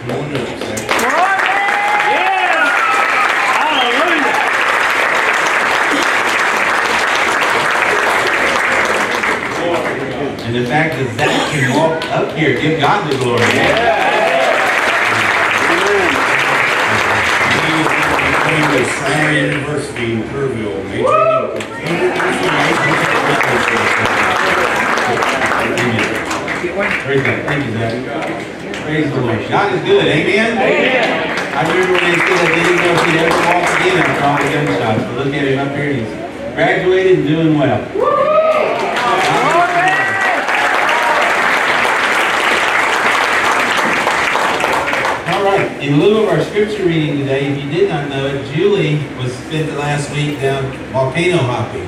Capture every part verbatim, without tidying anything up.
Wonderful, Zach. Yeah! Hallelujah! And the fact that Zach can walk up here, give God the glory. Yeah! He was Simon University in Kerrville, majoring in computer information technology. Praise God. Thank you, Zach. Praise the Lord. God is good. Amen? Amen. I remember when they said that they didn't know if he'd ever walk again after all the gunshots. But look at him up here. He's graduated and doing well. All right. In lieu of our scripture reading today, if you did not know it, Julie was spent the last week down volcano hopping.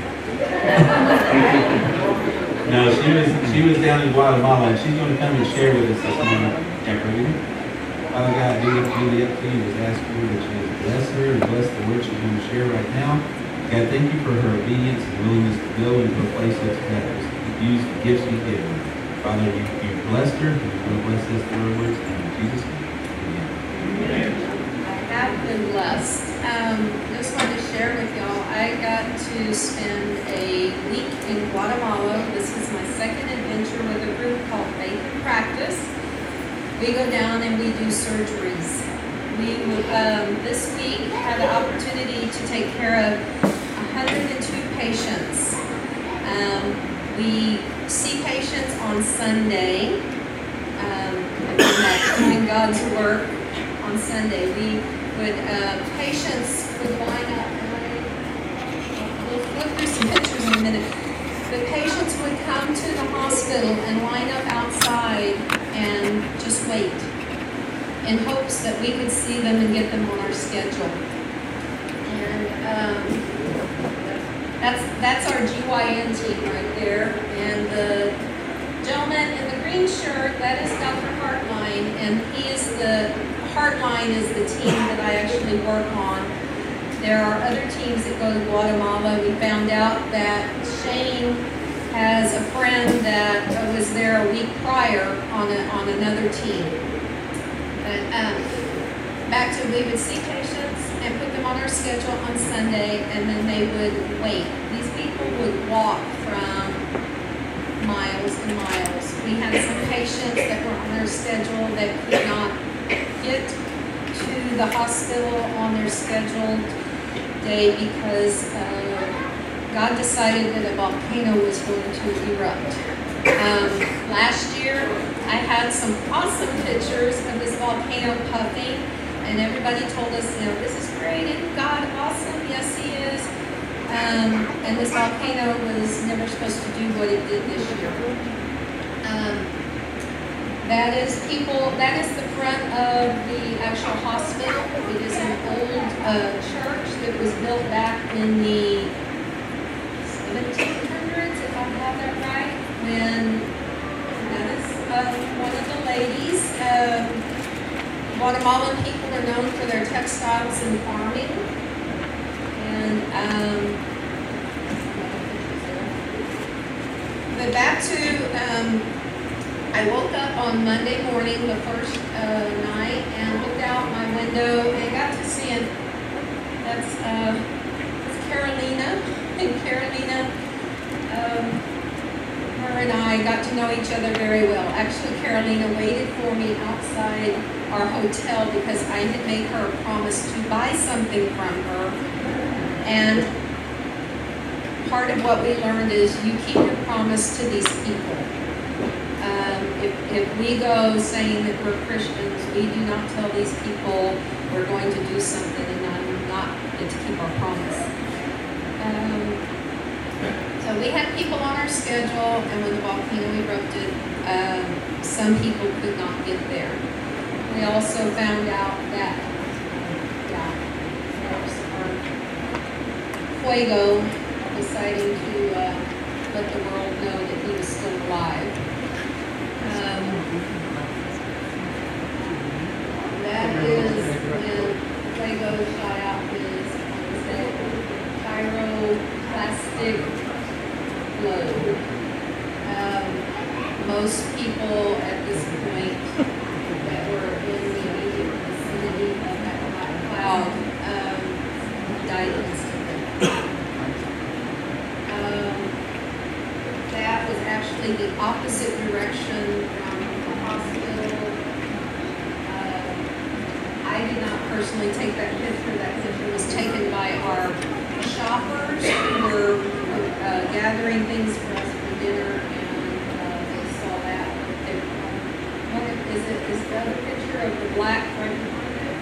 No, she was she was down in Guatemala, and she's going to come and share with us this morning. Father God, I do lift Julie up to you. Just ask for that you would bless her and bless the word she's going to share right now. God, thank you for her obedience and willingness to go into a place that's better, to use the gifts you've given her. Father, you, you blessed her, and you're going to bless us through her words. In Jesus' name. I have been blessed. Um, just wanted to share with y'all, I got to spend a week in Guatemala. This is my second adventure with a group called Faith in Practice. We go down and we do surgeries. We um, this week had the opportunity to take care of one hundred two patients. Um, we see patients on Sunday, um, doing God's work on Sunday. We would, uh, patients would line up, and I, we'll look through some pictures in a minute, but patients would come to the hospital and line up outside and just wait in hopes that we could see them and get them on our schedule. And um, that's, that's our G Y N team right there. And the gentleman in the green shirt, that is Doctor Hartline, and he is the Heartline is the team that I actually work on. There are other teams that go to Guatemala. We found out that Shane has a friend that was there a week prior on a, on another team. But um, back to we would see patients and put them on our schedule on Sunday, and then they would wait. These people would walk from miles and miles. We had some patients that were on their schedule that could not get to the hospital on their scheduled day because uh, God decided that a volcano was going to erupt. Um, last year, I had some awesome pictures of this volcano puffing, and everybody told us, you know, this is great, and God, awesome, yes, He is. Um, and this volcano was never supposed to do what it did this year. Um, That is people, that is the front of the actual hospital. It is an old uh, church that was built back in the seventeen hundreds, if I have that right, when that is uh, one of the ladies. Um, Guatemalan people are known for their textiles and farming. And, um, but back to, um, I woke up on Monday morning, the first uh, night, and looked out my window and got to see it. That's, uh, that's Carolina. And Carolina, um, her and I got to know each other very well. Actually, Carolina waited for me outside our hotel because I had made her a promise to buy something from her. And part of what we learned is you keep your promise to these people. Um, if, if we go saying that we're Christians, we do not tell these people we're going to do something and not, not get to keep our promise. Um, so we had people on our schedule, and when the volcano erupted, um, some people could not get there. We also found out that, yeah, our Fuego deciding to uh, let the world know that he was still alive. Um, that is when Fuego shot out his pyroclastic globe. Um, most people at this point that were in the personally take that picture. That picture was taken by our shoppers who were uh, gathering things for us for dinner, and uh, they saw that. They were, what is it? Is the other picture of the black right behind it?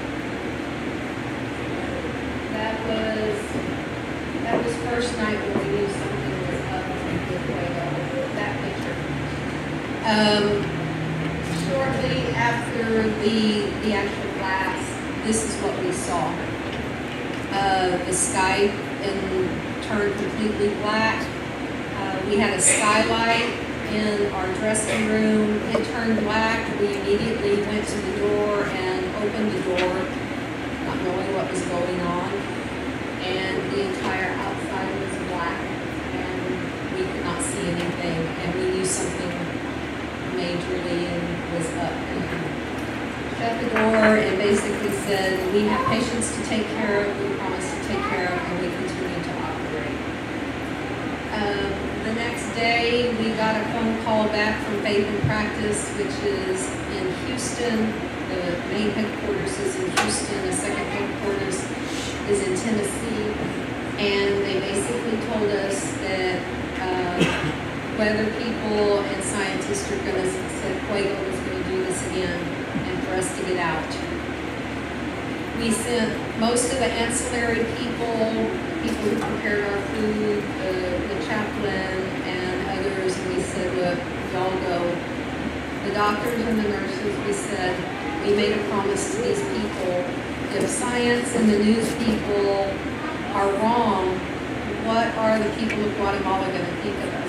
That was that was first night when we knew something was up with Fuego. That picture. Um, shortly after the the actual blast, this is what we saw. Uh, the sky in, turned completely black. Uh, we had a skylight in our dressing room. It turned black. We immediately went to the door and opened the door, not knowing what was going on. And the entire outside was black, and we could not see anything. And we knew something majorly and was up. And shut the door and basically said, we have patients to take care of, we promise to take care of, and we continue to operate. Um, the next day, we got a phone call back from Faith in Practice, which is in Houston. The main headquarters is in Houston. The second headquarters is in Tennessee. And they basically told us that uh, weather people and scientists are going to, said Fuego was going to do this again, and for us to get out. We sent most of the ancillary people, people who prepared our food, the, the chaplain and others, and we said, look, y'all go. The doctors and the nurses, we said, we made a promise to these people. If science and the news people are wrong, what are the people of Guatemala going to think of us?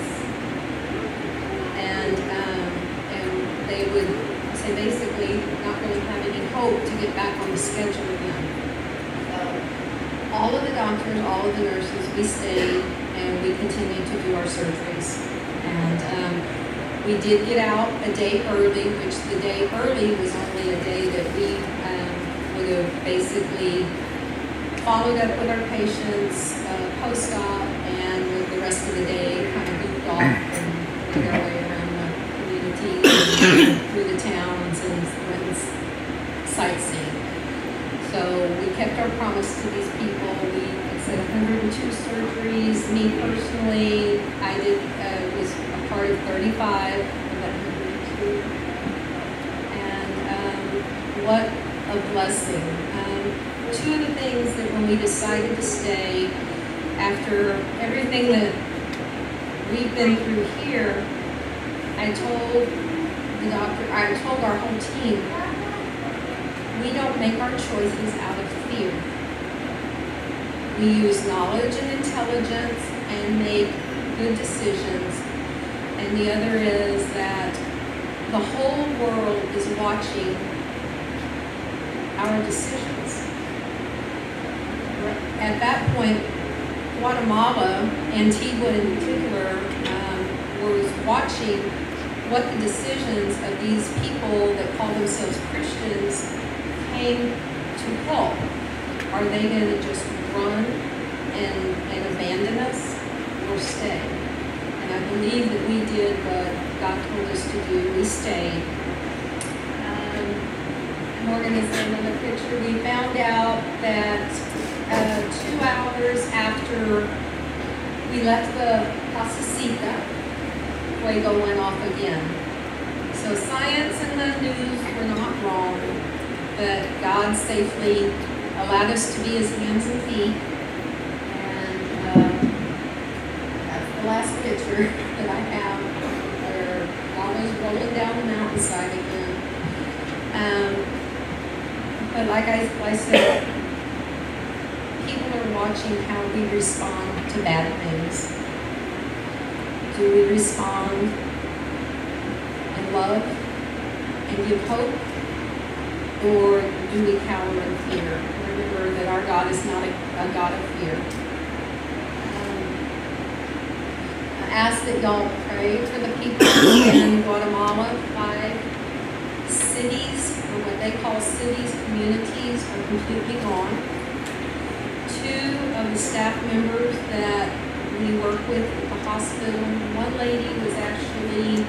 And, um, and they would say basically not really have any hope to get back on the schedule again. So all of the doctors, all of the nurses, we stayed and we continued to do our surgeries. And um, we did get out a day early, which the day early was only a day that we um, would have basically followed up with our patients uh, post-op, and with the rest of the day kind of moved off and made our way around the community and through the towns and went sightseeing. So we kept our promise to these people. We said one hundred two surgeries. Me personally, I did uh, was a part of thirty-five of that one hundred two, and um, what a blessing. Um, two of the things that when we decided to stay, after everything that we've been through here, I told the doctor, I told our whole team, we don't make our choices out of fear. We use knowledge and intelligence and make good decisions. And the other is that the whole world is watching our decisions. At that point, Guatemala, Antigua in particular, um, was watching what the decisions of these people that call themselves Christians came to help. Are they going to just run and, and abandon us, or stay? And I believe that we did what God told us to do. We stayed. Um, Morgan is in another picture. We found out that Uh, two hours after we left the Casacita, Fuego went off again. So science and the news were not wrong, but God safely allowed us to be his hands and feet. And uh, that's the last picture that I have, where lava's rolling down the mountainside again. Um, but like I, I said, people are watching how we respond to bad things. Do we respond in love and give hope, or do we cower in fear? Remember that our God is not a, a God of fear. Um, I ask that y'all pray for the people in Guatemala. Five cities, or what they call cities, communities, are completely gone. Two of the staff members that we work with at the hospital, one lady was actually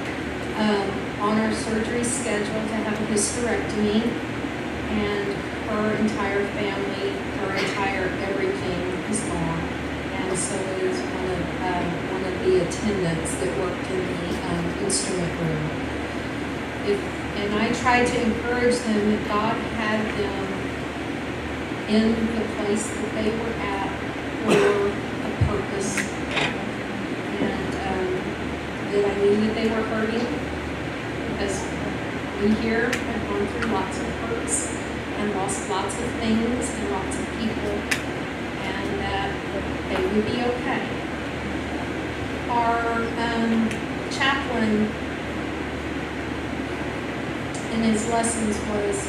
um, on our surgery schedule to have a hysterectomy, and her entire family, her entire everything is gone. And so is one of, um, one of the attendants that worked in the um, instrument room. If, and I tried to encourage them that God had them in the place that they were at for a purpose. And um, that I knew that they were hurting, because we here have gone through lots of hurts and lost lots of things and lots of people, and that they would be okay. Our um, chaplain in his lessons was,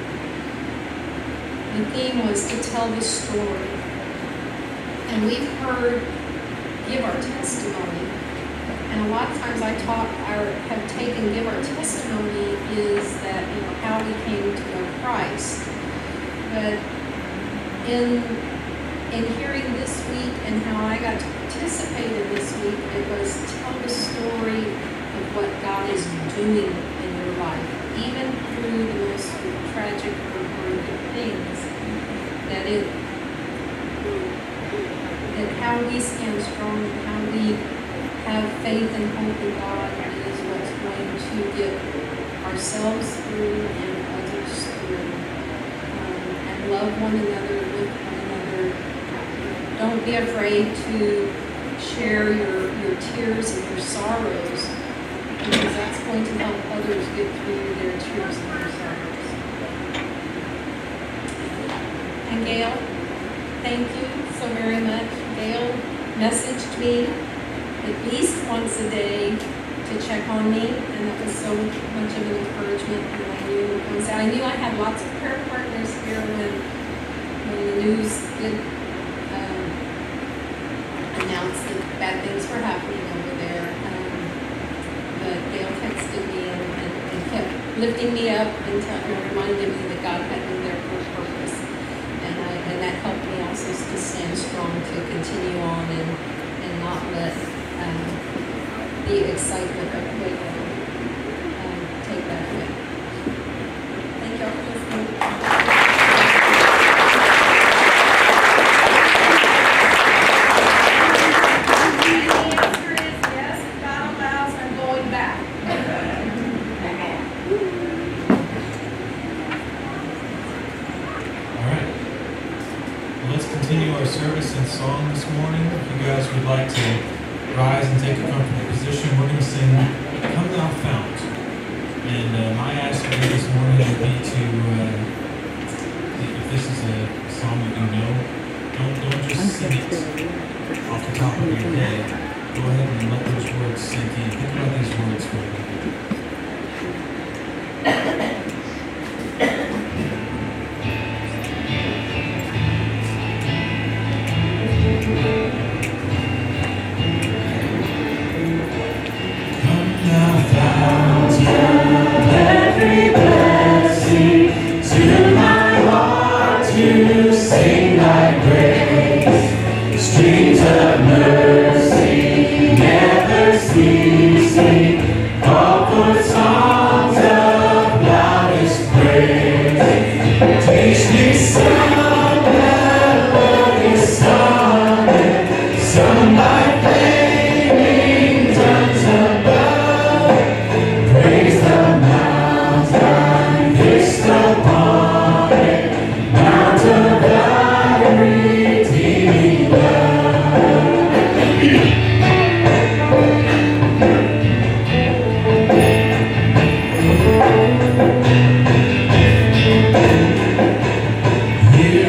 the theme was to tell the story. And we've heard give our testimony. And a lot of times I talk, or have taken give our testimony is that, you know, how we came to know Christ. But in, in hearing this week and how I got to participate in this week, it was tell the story of what God is doing in your life, even through the most tragic or horrific things, that it, that how we stand strong and how we have faith and hope in God is what's going to get ourselves through and others through. Um, and love one another, lift one another. Don't be afraid to share your, your tears and your sorrows, because that's going to help others get through their tears and their sorrows. And Gail, thank you so very much. Gail messaged me at least once a day to check on me, and that was so much of an encouragement. And I knew, I knew I had lots of prayer partners here when, when the news did um, announce that bad things were happening over there. Um, but Gail texted me and, and, and kept lifting me up and, tell, and reminding me that God had me there for a purpose. And, I, and that helped me also to stand strong, to continue on and, and not let um, the excitement of waiting um, take that away. Thank y'all for listening. And the answer is yes, if God allows, I'm going back. All right. Well, let's continue our service in song this morning. If you guys would like to rise and take a comfortable position, we're going to sing Come Thou Fount. And uh, my ask for you this morning would be to, uh, if this is a song that you know, don't, don't just sing it off the top of your head. Go ahead and let those words sink in. Think about these words for a minute. Here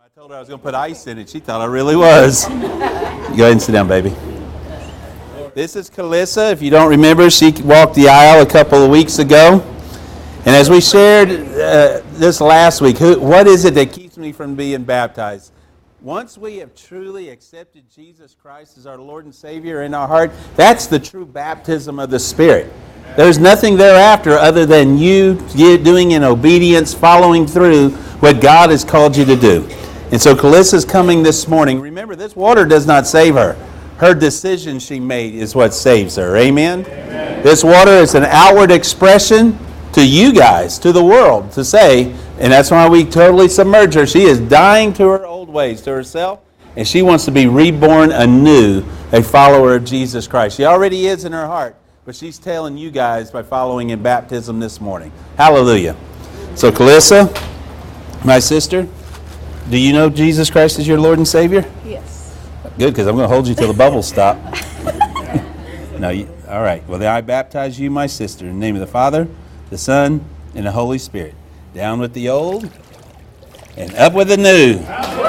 I told her I was going to put ice in it. She thought I really was. Go ahead and sit down, baby. This is Calissa. If you don't remember, she walked the aisle a couple of weeks ago. And as we shared uh, this last week, who, what is it that keeps me from being baptized? Once we have truly accepted Jesus Christ as our Lord and Savior in our heart, that's the true baptism of the Spirit. There's nothing thereafter other than you doing in obedience, following through what God has called you to do. And so Calissa's coming this morning. Remember, this water does not save her. Her decision she made is what saves her. Amen? Amen. This water is an outward expression to you guys, to the world, to say, and that's why we totally submerge her. She is dying to her old ways, to herself, and she wants to be reborn anew, a follower of Jesus Christ. She already is in her heart, but she's telling you guys by following in baptism this morning. Hallelujah. So, Calissa, my sister, do you know Jesus Christ as your Lord and Savior? Yes. Good, because I'm going to hold you till the bubbles stop. No, you, all right. Well, then I baptize you, my sister, in the name of the Father, the Son, and the Holy Spirit. Down with the old and up with the new.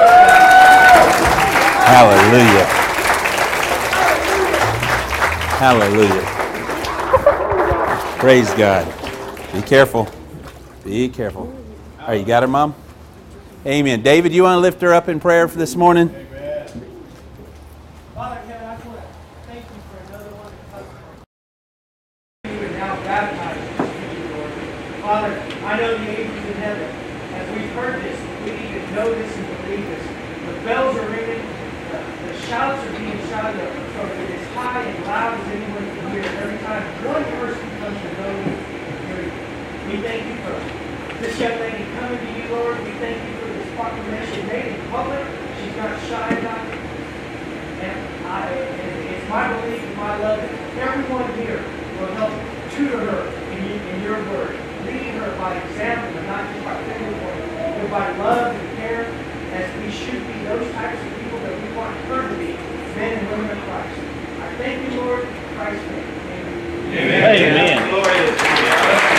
Hallelujah. Hallelujah. Praise God. Be careful. Be careful. All right, you got her, Mom? Amen. David, you want to lift her up in prayer for this morning? Father, Kevin, I just want to thank you for another one of you are now baptized in you, Lord. Father, I know the angels in heaven. As we've heard this, we need to know this and believe this. The bells are ringing, the, the shouts are being shouted from as high and loud as anyone can hear. Every time one person comes to know you, hear you. We thank you for this young lady coming to you, Lord. We thank you for this proclamation made in public. She's not shy about it. And I, it's my belief and my love that everyone here will help tutor her in, you, in your word, leading her by example and not just by finger pointing, but by love and care, as we should be those types of people that we want her to be, men and women of Christ. I thank you, Lord, in Christ's name. Amen. Amen. Amen.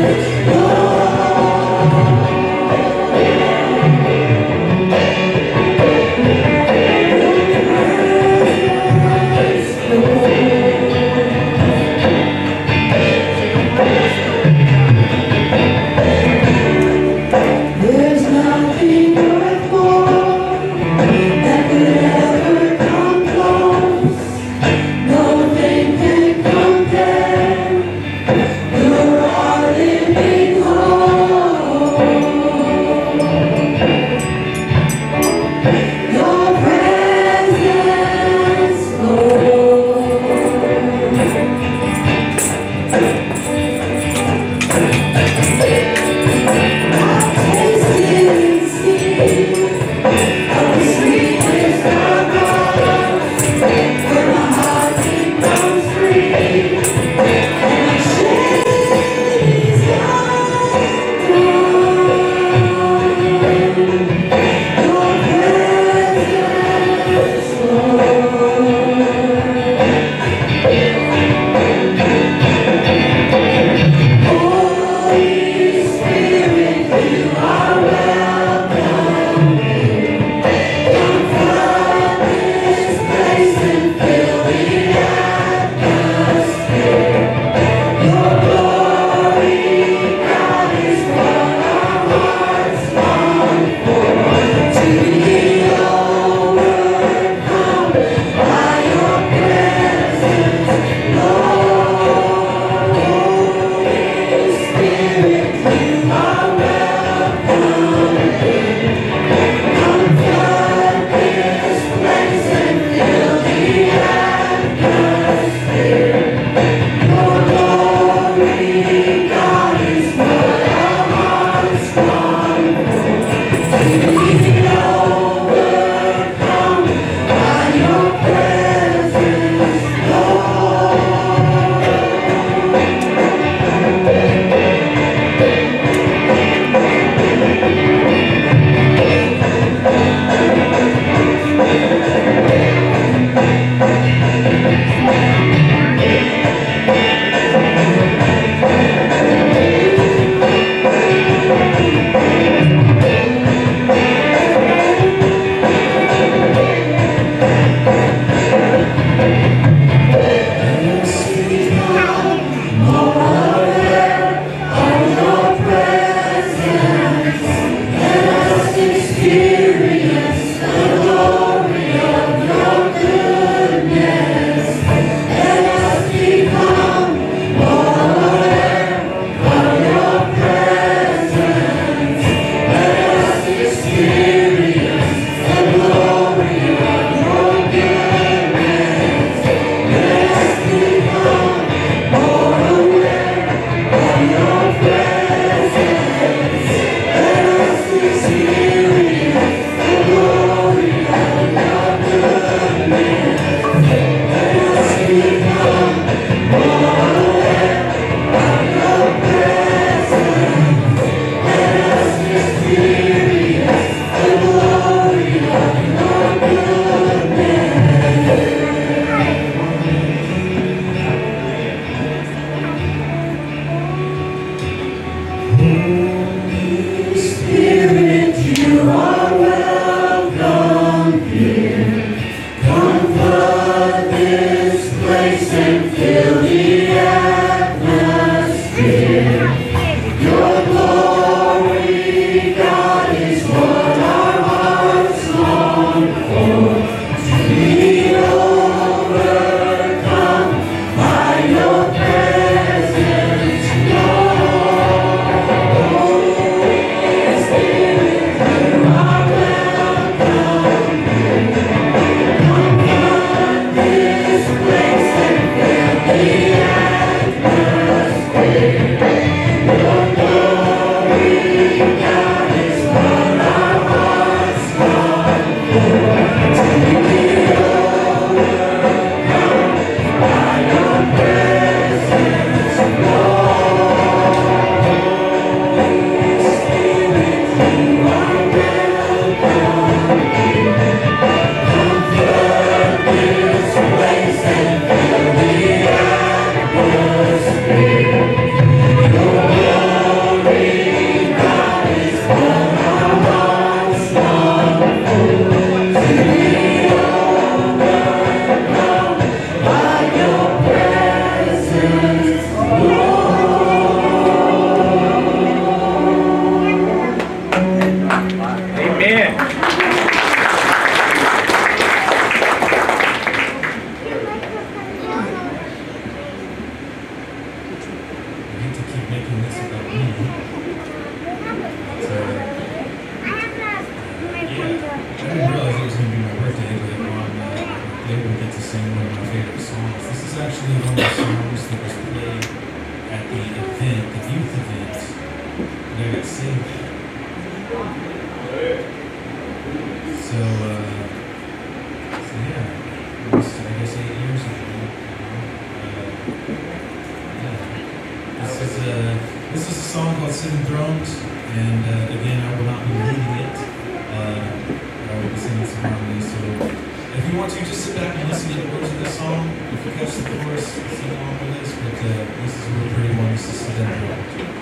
Nothing can compare. You're all in me. making this about me. So, yeah, I didn't realize it was going to be my birthday, but on uh, they would get to sing one of my favorite songs. This is actually one of the songs that was played at the event, the youth event, that I got saved at. So, uh, so yeah, it was, I guess, eight years ago. Uh, yeah. This is a this is a song called "Sitting Thrones," and uh, again, I will not be leading it. Uh, I will be singing some harmonies. So, if you want to, just sit back and listen to the words of this song. If you catch the chorus, sing along with us. But uh, this is a really pretty one. This is "Sitting Thrones."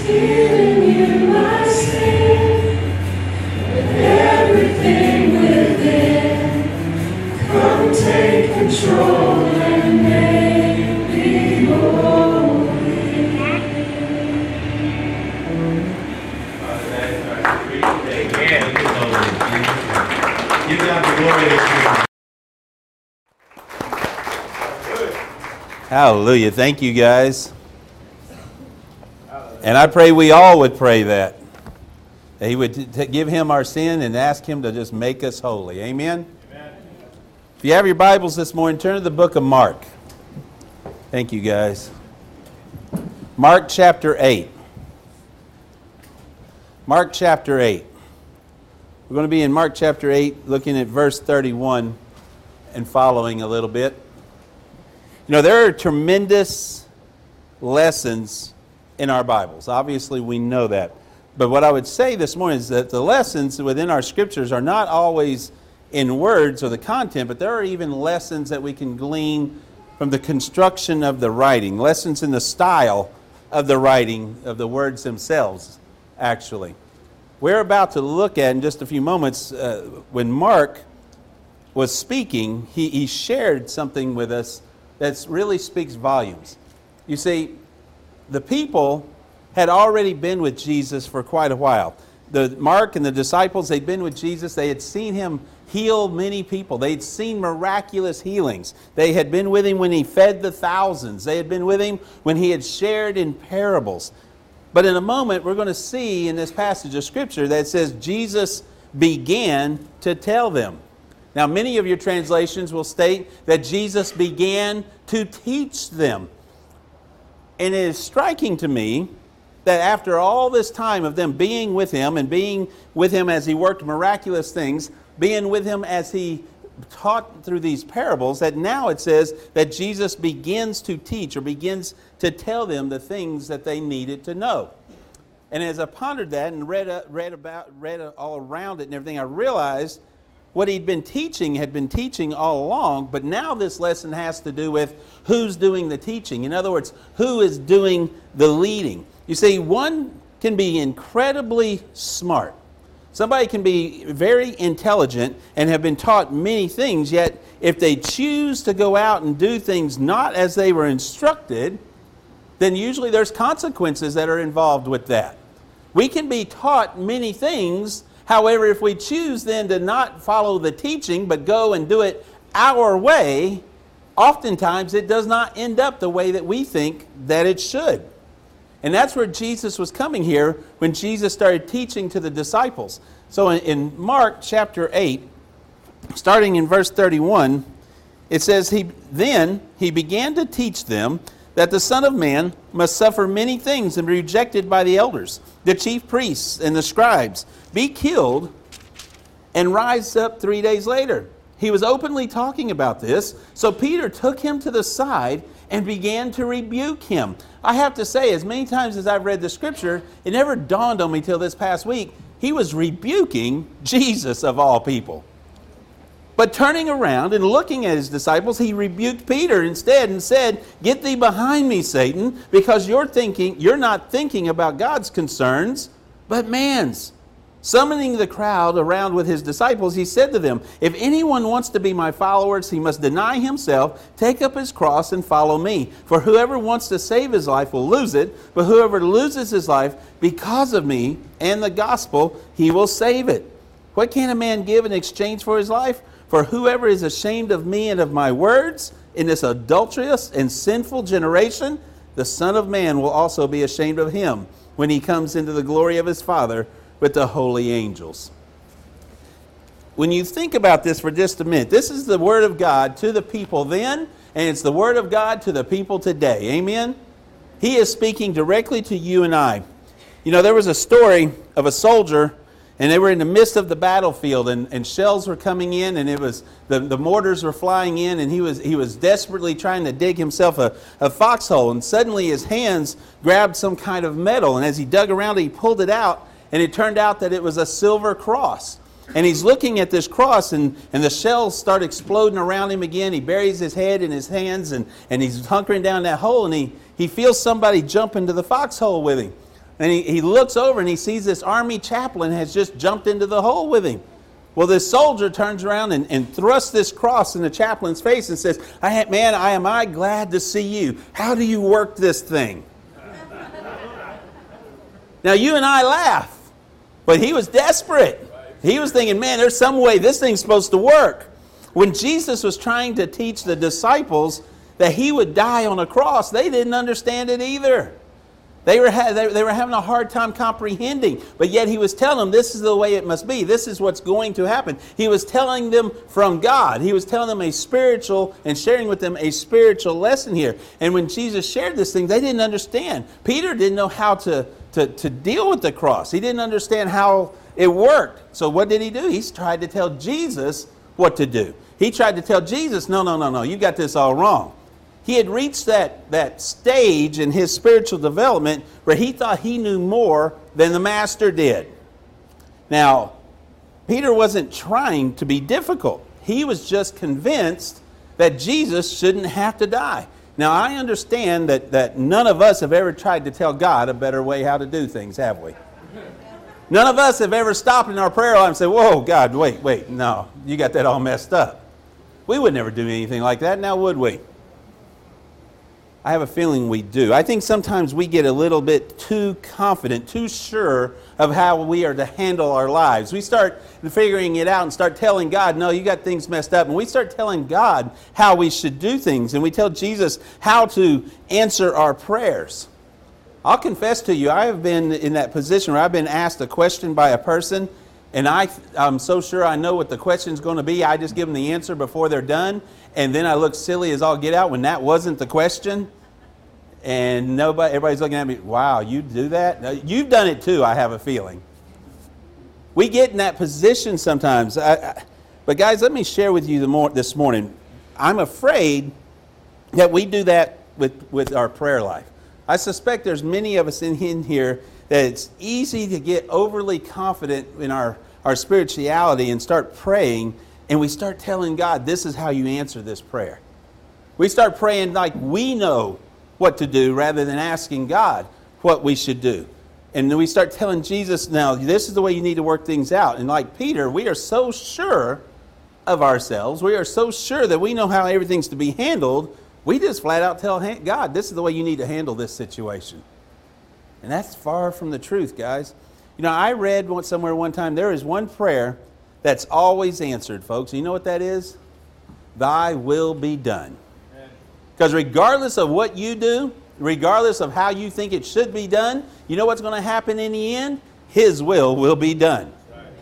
healing in my sin, with everything within. Come take control and make me holy. Father, that is our decree today. Give God the glory this morning. Hallelujah. Thank you, guys. And I pray we all would pray that. That He would t- t- give Him our sin and ask Him to just make us holy. Amen? Amen? If you have your Bibles this morning, turn to the book of Mark. Thank you, guys. Mark chapter eight. Mark chapter eight. We're going to be in Mark chapter eight, looking at verse thirty-one and following a little bit. You know, there are tremendous lessons in our Bibles. Obviously, we know that. But what I would say this morning is that the lessons within our scriptures are not always in words or the content, but there are even lessons that we can glean from the construction of the writing, lessons in the style of the writing of the words themselves, actually. We're about to look at in just a few moments, uh, when Mark was speaking, he, he shared something with us that really speaks volumes. You see, the people had already been with Jesus for quite a while. The Mark and the disciples, they'd been with Jesus. They had seen Him heal many people. They'd seen miraculous healings. They had been with Him when He fed the thousands. They had been with Him when He had shared in parables. But in a moment, we're going to see in this passage of Scripture that it says Jesus began to tell them. Now, many of your translations will state that Jesus began to teach them. And it is striking to me that after all this time of them being with Him and being with Him as He worked miraculous things, being with Him as He taught through these parables, that now it says that Jesus begins to teach or begins to tell them the things that they needed to know. And as I pondered that and read, uh, read, about, read all around it and everything, I realized what He'd been teaching had been teaching all along, but now this lesson has to do with who's doing the teaching. In other words, who is doing the leading. You see, one can be incredibly smart. Somebody can be very intelligent and have been taught many things, yet if they choose to go out and do things not as they were instructed, then usually there's consequences that are involved with that. We can be taught many things. However, if we choose then to not follow the teaching, but go and do it our way, oftentimes it does not end up the way that we think that it should. And that's where Jesus was coming here when Jesus started teaching to the disciples. So in, in Mark chapter eight, starting in verse thirty-one, it says, he then he began to teach them that the Son of Man must suffer many things and be rejected by the elders, the chief priests, and the scribes, be killed, and rise up three days later. He was openly talking about this, so Peter took him to the side and began to rebuke him. I have to say, as many times as I've read the scripture, it never dawned on me till this past week, he was rebuking Jesus of all people. But turning around and looking at his disciples, he rebuked Peter instead and said, "Get thee behind me, Satan, because you're thinking, you're not thinking about God's concerns, but man's." Summoning the crowd around with his disciples, he said to them, "If anyone wants to be my followers, he must deny himself, take up his cross, and follow me. For whoever wants to save his life will lose it, but whoever loses his life because of me and the gospel, he will save it. What can a man give in exchange for his life? For whoever is ashamed of me and of my words in this adulterous and sinful generation, the Son of Man will also be ashamed of him when he comes into the glory of his Father with the holy angels." When you think about this for just a minute, this is the Word of God to the people then, and it's the Word of God to the people today. Amen? He is speaking directly to you and I. You know, there was a story of a soldier, and they were in the midst of the battlefield, and, and shells were coming in, and it was the, the mortars were flying in, and he was he was desperately trying to dig himself a, a foxhole, and suddenly his hands grabbed some kind of metal, and as he dug around it, he pulled it out, and it turned out that it was a silver cross. And he's looking at this cross, and, and the shells start exploding around him again. He buries his head in his hands, and, and he's hunkering down that hole, and he, he feels somebody jump into the foxhole with him. And he, he looks over and he sees this army chaplain has just jumped into the hole with him. Well, this soldier turns around and, and thrusts this cross in the chaplain's face and says, I, man, I am I glad to see you. How do you work this thing? Now, you and I laugh, but he was desperate. He was thinking, man, there's some way this thing's supposed to work. When Jesus was trying to teach the disciples that he would die on a cross, they didn't understand it either. They were, ha- they, they were having a hard time comprehending, but yet he was telling them this is the way it must be. This is what's going to happen. He was telling them from God. He was telling them a spiritual and sharing with them a spiritual lesson here. And when Jesus shared this thing, they didn't understand. Peter didn't know how to, to, to deal with the cross. He didn't understand how it worked. So what did he do? He tried to tell Jesus what to do. He tried to tell Jesus, no, no, no, no, you got this all wrong. He had reached that, that stage in his spiritual development where he thought he knew more than the master did. Now, Peter wasn't trying to be difficult. He was just convinced that Jesus shouldn't have to die. Now, I understand that, that none of us have ever tried to tell God a better way how to do things, have we? None of us have ever stopped in our prayer life and said, whoa, God, wait, wait, no, you got that all messed up. We would never do anything like that, now would we? I have a feeling we do. I think sometimes we get a little bit too confident, too sure of how we are to handle our lives. We start figuring it out and start telling God, no, you got things messed up. And we start telling God how we should do things. And we tell Jesus how to answer our prayers. I'll confess to you, I have been in that position where I've been asked a question by a person, and I, I'm so sure I know what the question's going to be, I just give them the answer before they're done. And then I look silly as all get out when that wasn't the question. And nobody, everybody's looking at me, wow, you do that? You've done it too, I have a feeling. We get in that position sometimes. I, I, but guys, let me share with you the more, this morning. I'm afraid that we do that with, with our prayer life. I suspect there's many of us in, in here that it's easy to get overly confident in our, our spirituality and start praying. And we start telling God, this is how you answer this prayer. We start praying like we know what to do rather than asking God what we should do. And then we start telling Jesus, now, this is the way you need to work things out. And like Peter, we are so sure of ourselves. We are so sure that we know how everything's to be handled. We just flat out tell God, this is the way you need to handle this situation. And that's far from the truth, guys. You know, I read somewhere one time, there is one prayer that's always answered, folks. You know what that is? Thy will be done. Because regardless of what you do, regardless of how you think it should be done, you know what's going to happen in the end? His will will be done.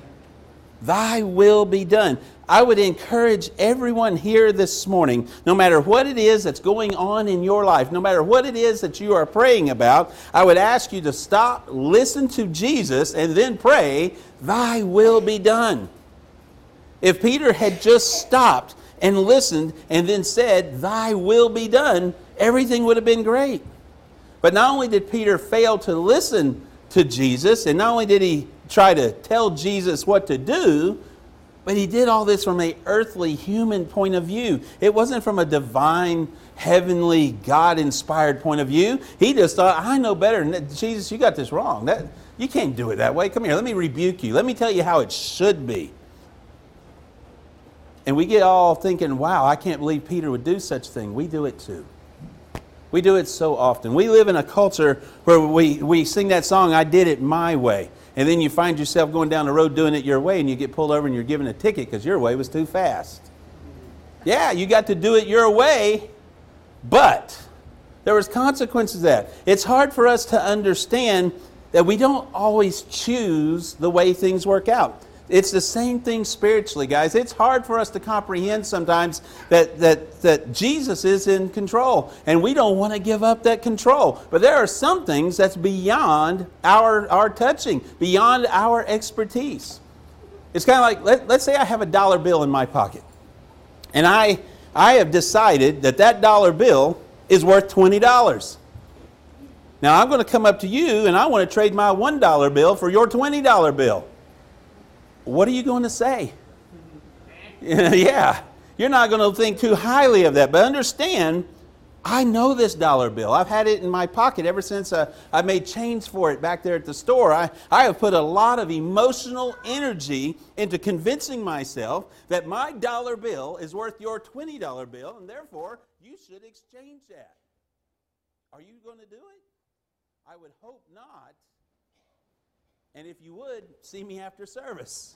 Thy will be done. I would encourage everyone here this morning, no matter what it is that's going on in your life, no matter what it is that you are praying about, I would ask you to stop, listen to Jesus, and then pray, thy will be done. If Peter had just stopped and listened and then said, thy will be done, everything would have been great. But not only did Peter fail to listen to Jesus, and not only did he try to tell Jesus what to do, but he did all this from an earthly, human point of view. It wasn't from a divine, heavenly, God-inspired point of view. He just thought, I know better. Jesus, you got this wrong. That, you can't do it that way. Come here, let me rebuke you. Let me tell you how it should be. And we get all thinking, wow, I can't believe Peter would do such a thing. We do it too. We do it so often. We live in a culture where we, we sing that song, I did it my way. And then you find yourself going down the road doing it your way, and you get pulled over and you're given a ticket because your way was too fast. Yeah, you got to do it your way, but there was consequences to that. It's hard for us to understand that we don't always choose the way things work out. It's the same thing spiritually, guys. It's hard for us to comprehend sometimes that, that, that Jesus is in control, and we don't want to give up that control. But there are some things that's beyond our, our touching, beyond our expertise. It's kind of like, let, let's say I have a dollar bill in my pocket, and I, I have decided that that dollar bill is worth twenty dollars. Now I'm going to come up to you, and I want to trade my one dollar bill for your twenty dollar bill. What are you going to say? Yeah, you're not going to think too highly of that. But understand, I know this dollar bill. I've had it in my pocket ever since uh, I made change for it back there at the store. I, I have put a lot of emotional energy into convincing myself that my dollar bill is worth your twenty dollar bill, and therefore you should exchange that. Are you going to do it? I would hope not. And if you would, see me after service.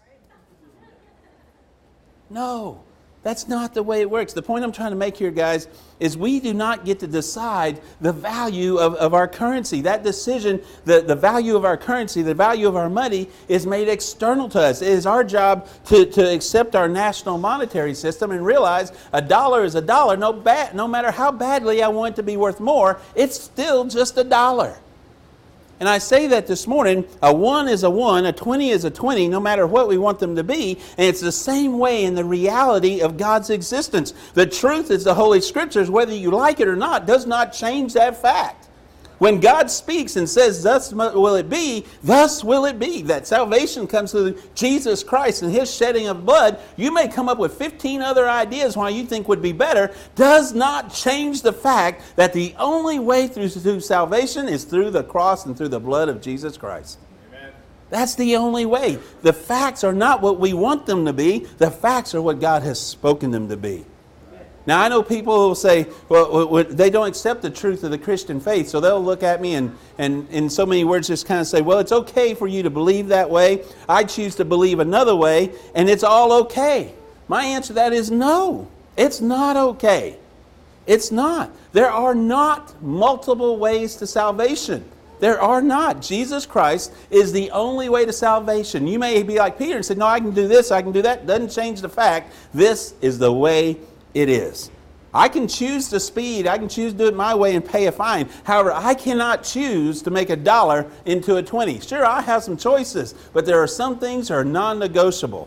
No. That's not the way it works. The point I'm trying to make here, guys, is we do not get to decide the value of, of our currency. That decision, the, the value of our currency, the value of our money is made external to us. It is our job to, to accept our national monetary system and realize a dollar is a dollar. No, ba- no matter how badly I want it to be worth more, it's still just a dollar. And I say that this morning, a one is a one, a twenty is a twenty, no matter what we want them to be. And it's the same way in the reality of God's existence. The truth is the Holy Scriptures, whether you like it or not, does not change that fact. When God speaks and says, thus will it be, thus will it be. That salvation comes through Jesus Christ and His shedding of blood. You may come up with fifteen other ideas why you think would be better. Does not change the fact that the only way through, through salvation is through the cross and through the blood of Jesus Christ. Amen. That's the only way. The facts are not what we want them to be. The facts are what God has spoken them to be. Now, I know people who will say, well, they don't accept the truth of the Christian faith, so they'll look at me and, and in so many words just kind of say, well, it's okay for you to believe that way. I choose to believe another way, and it's all okay. My answer to that is no, it's not okay. It's not. There are not multiple ways to salvation. There are not. Jesus Christ is the only way to salvation. You may be like Peter and say, no, I can do this, I can do that. Doesn't change the fact. This is the way it is. I can choose to speed. I can choose to do it my way and pay a fine. However, I cannot choose to make a dollar into a twenty. Sure, I have some choices, but there are some things that are non-negotiable.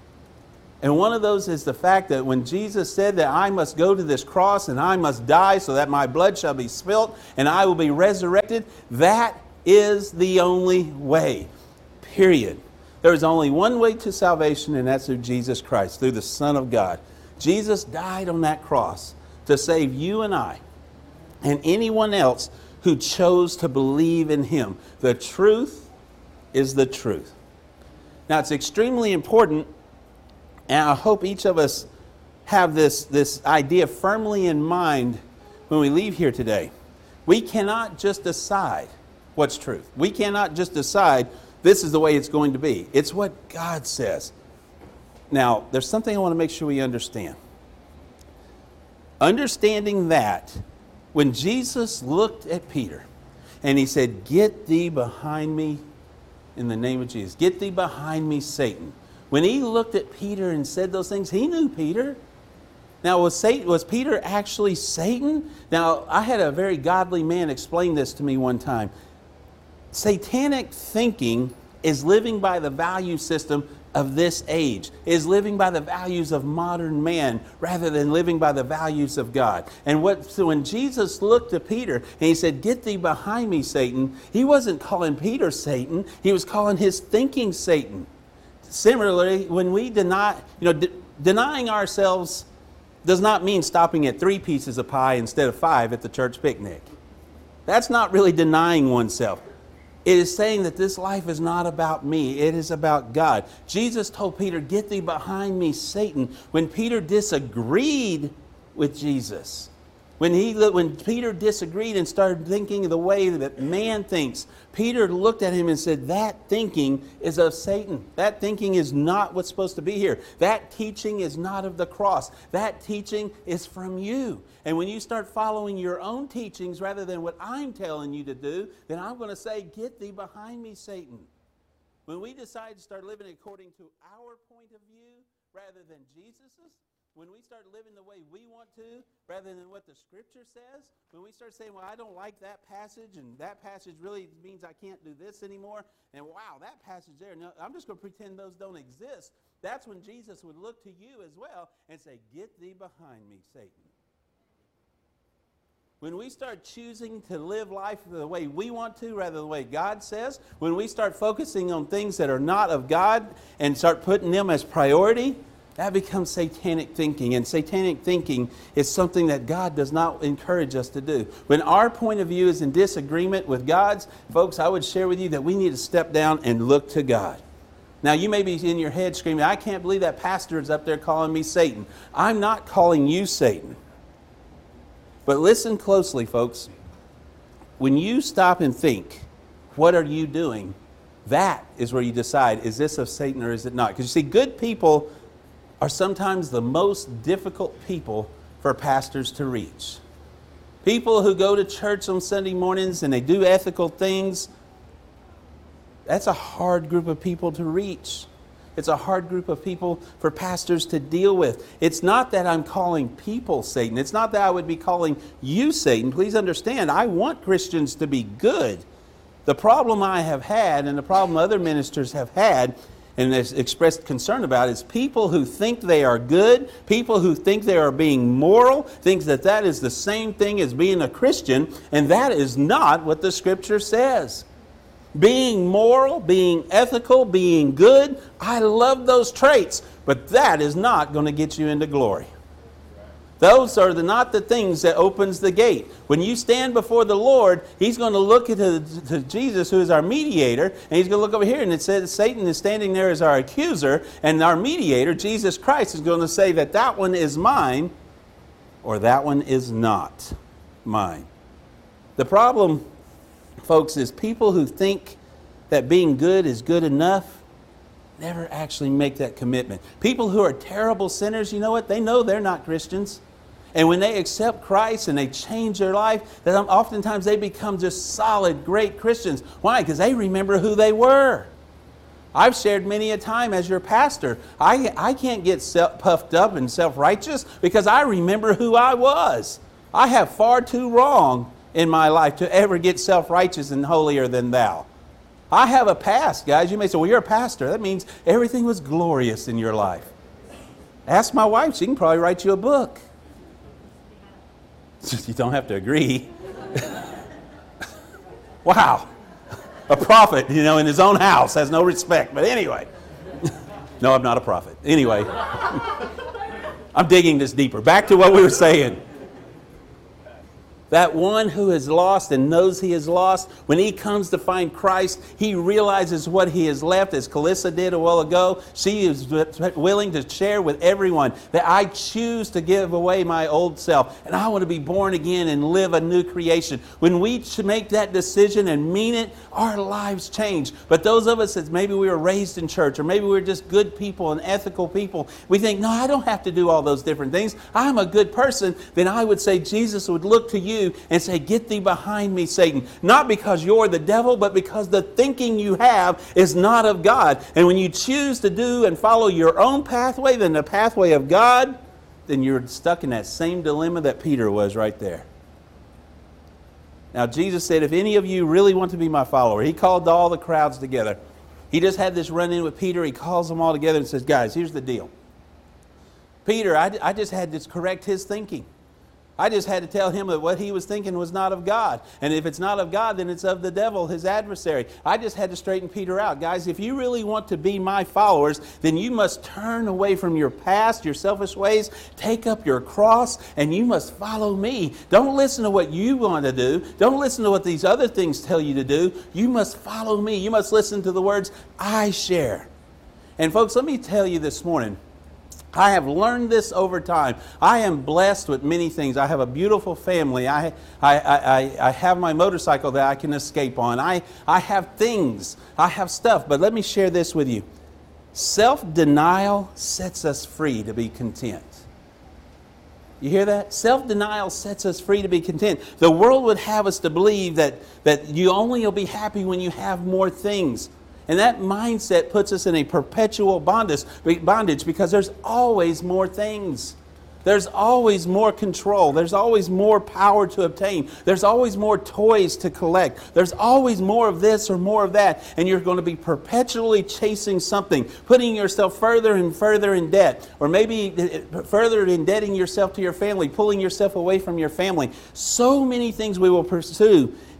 And one of those is the fact that when Jesus said that I must go to this cross and I must die so that my blood shall be spilt and I will be resurrected, that is the only way. Period. There is only one way to salvation, and that's through Jesus Christ, through the Son of God. Jesus died on that cross to save you and I and anyone else who chose to believe in Him. The truth is the truth. Now, it's extremely important, and I hope each of us have this, this idea firmly in mind when we leave here today. We cannot just decide what's truth. We cannot just decide this is the way it's going to be. It's what God says. Now, there's something I want to make sure we understand. Understanding that when Jesus looked at Peter and He said, "Get thee behind me in the name of Jesus. Get thee behind me, Satan." When He looked at Peter and said those things, He knew Peter. Now, was Satan, was Peter actually Satan? Now, I had a very godly man explain this to me one time. Satanic thinking is living by the value system of this age, is living by the values of modern man rather than living by the values of God. And what, so when Jesus looked at Peter and He said, "Get thee behind me, Satan," He wasn't calling Peter Satan. He was calling his thinking Satan. Similarly, when we deny, you know, de- denying ourselves does not mean stopping at three pieces of pie instead of five at the church picnic. That's not really denying oneself. It is saying that this life is not about me. It is about God. Jesus told Peter, "Get thee behind me, Satan." When Peter disagreed with Jesus, when he when Peter disagreed and started thinking the way that man thinks, Peter looked at him and said, "That thinking is of Satan. That thinking is not what's supposed to be here. That teaching is not of the cross. That teaching is from you." And when you start following your own teachings rather than what I'm telling you to do, then I'm going to say, "Get thee behind me, Satan." When we decide to start living according to our point of view rather than Jesus's, when we start living the way we want to rather than what the Scripture says, when we start saying, "Well, I don't like that passage, and that passage really means I can't do this anymore," and wow, that passage there, no, I'm just going to pretend those don't exist, that's when Jesus would look to you as well and say, "Get thee behind me, Satan." When we start choosing to live life the way we want to rather than the way God says, when we start focusing on things that are not of God and start putting them as priority, That becomes satanic thinking, and satanic thinking is something that God does not encourage us to do. When our point of view is in disagreement with God's, folks, I would share with you that we need to step down and look to God. Now, you may be in your head screaming, I can't believe that pastor is up there calling me Satan. I'm not calling you Satan. But listen closely, folks. When you stop and think, what are you doing? That is where you decide, is this of Satan or is it not? Because you see, good people are sometimes the most difficult people for pastors to reach. People who go to church on Sunday mornings and they do ethical things, that's a hard group of people to reach. It's a hard group of people for pastors to deal with. It's not that I'm calling people Satan. It's not that I would be calling you Satan. Please understand, I want Christians to be good. The problem I have had, and the problem other ministers have had, and has expressed concern about, is people who think they are good, people who think they are being moral, thinks that that is the same thing as being a Christian, and that is not what the Scripture says. Being moral, being ethical, being good, I love those traits, but that is not going to get you into glory. Those are the, not the things that opens the gate. When you stand before the Lord, He's going to look at to, to Jesus, who is our mediator, and He's going to look over here, and it says Satan is standing there as our accuser, and our mediator, Jesus Christ, is going to say that that one is mine, or that one is not mine. The problem, folks, is people who think that being good is good enough never actually make that commitment. People who are terrible sinners, you know what? They know they're not Christians. And when they accept Christ and they change their life, then oftentimes they become just solid, great Christians. Why? Because they remember who they were. I've shared many a time as your pastor, I, I can't get self, puffed up and self-righteous because I remember who I was. I have far too wrong in my life to ever get self-righteous and holier than thou. I have a past, guys. You may say, well, you're a pastor. That means everything was glorious in your life. Ask my wife. She can probably write you a book. You don't have to agree. Wow. A prophet, you know, in his own house has no respect. But anyway. No, I'm not a prophet. Anyway. I'm digging this deeper. Back to what we were saying. That one who is lost and knows he is lost, when he comes to find Christ, he realizes what he has left, as Calissa did a while ago. She is willing to share with everyone that I choose to give away my old self, and I want to be born again and live a new creation. When we make that decision and mean it, our lives change. But those of us that maybe we were raised in church, or maybe we're just good people and ethical people, we think, no, I don't have to do all those different things. I'm a good person. Then I would say Jesus would look to you and say, get thee behind me, Satan. Not because you're the devil, but because the thinking you have is not of God. And when you choose to do and follow your own pathway than the pathway of God, then you're stuck in that same dilemma that Peter was right there. Now, Jesus said, if any of you really want to be my follower, He called all the crowds together. He just had this run-in with Peter. He calls them all together and says, guys, here's the deal. Peter, I, I just had to correct his thinking. I just had to tell him that what he was thinking was not of God. And if it's not of God, then it's of the devil, his adversary. I just had to straighten Peter out. Guys, if you really want to be my followers, then you must turn away from your past, your selfish ways, take up your cross, and you must follow me. Don't listen to what you want to do. Don't listen to what these other things tell you to do. You must follow me. You must listen to the words I share. And folks, let me tell you this morning, I have learned this over time. I am blessed with many things. I have a beautiful family. I, I, I, I have my motorcycle that I can escape on. I, I have things. I have stuff. But let me share this with you. Self-denial sets us free to be content. You hear that? Self-denial sets us free to be content. The world would have us to believe that, that you only will be happy when you have more things. And that mindset puts us in a perpetual bondage, bondage because there's always more things. There's always more control. There's always more power to obtain. There's always more toys to collect. There's always more of this or more of that. And you're going to be perpetually chasing something, putting yourself further and further in debt, or maybe further indebting yourself to your family, pulling yourself away from your family. So many things we will pursue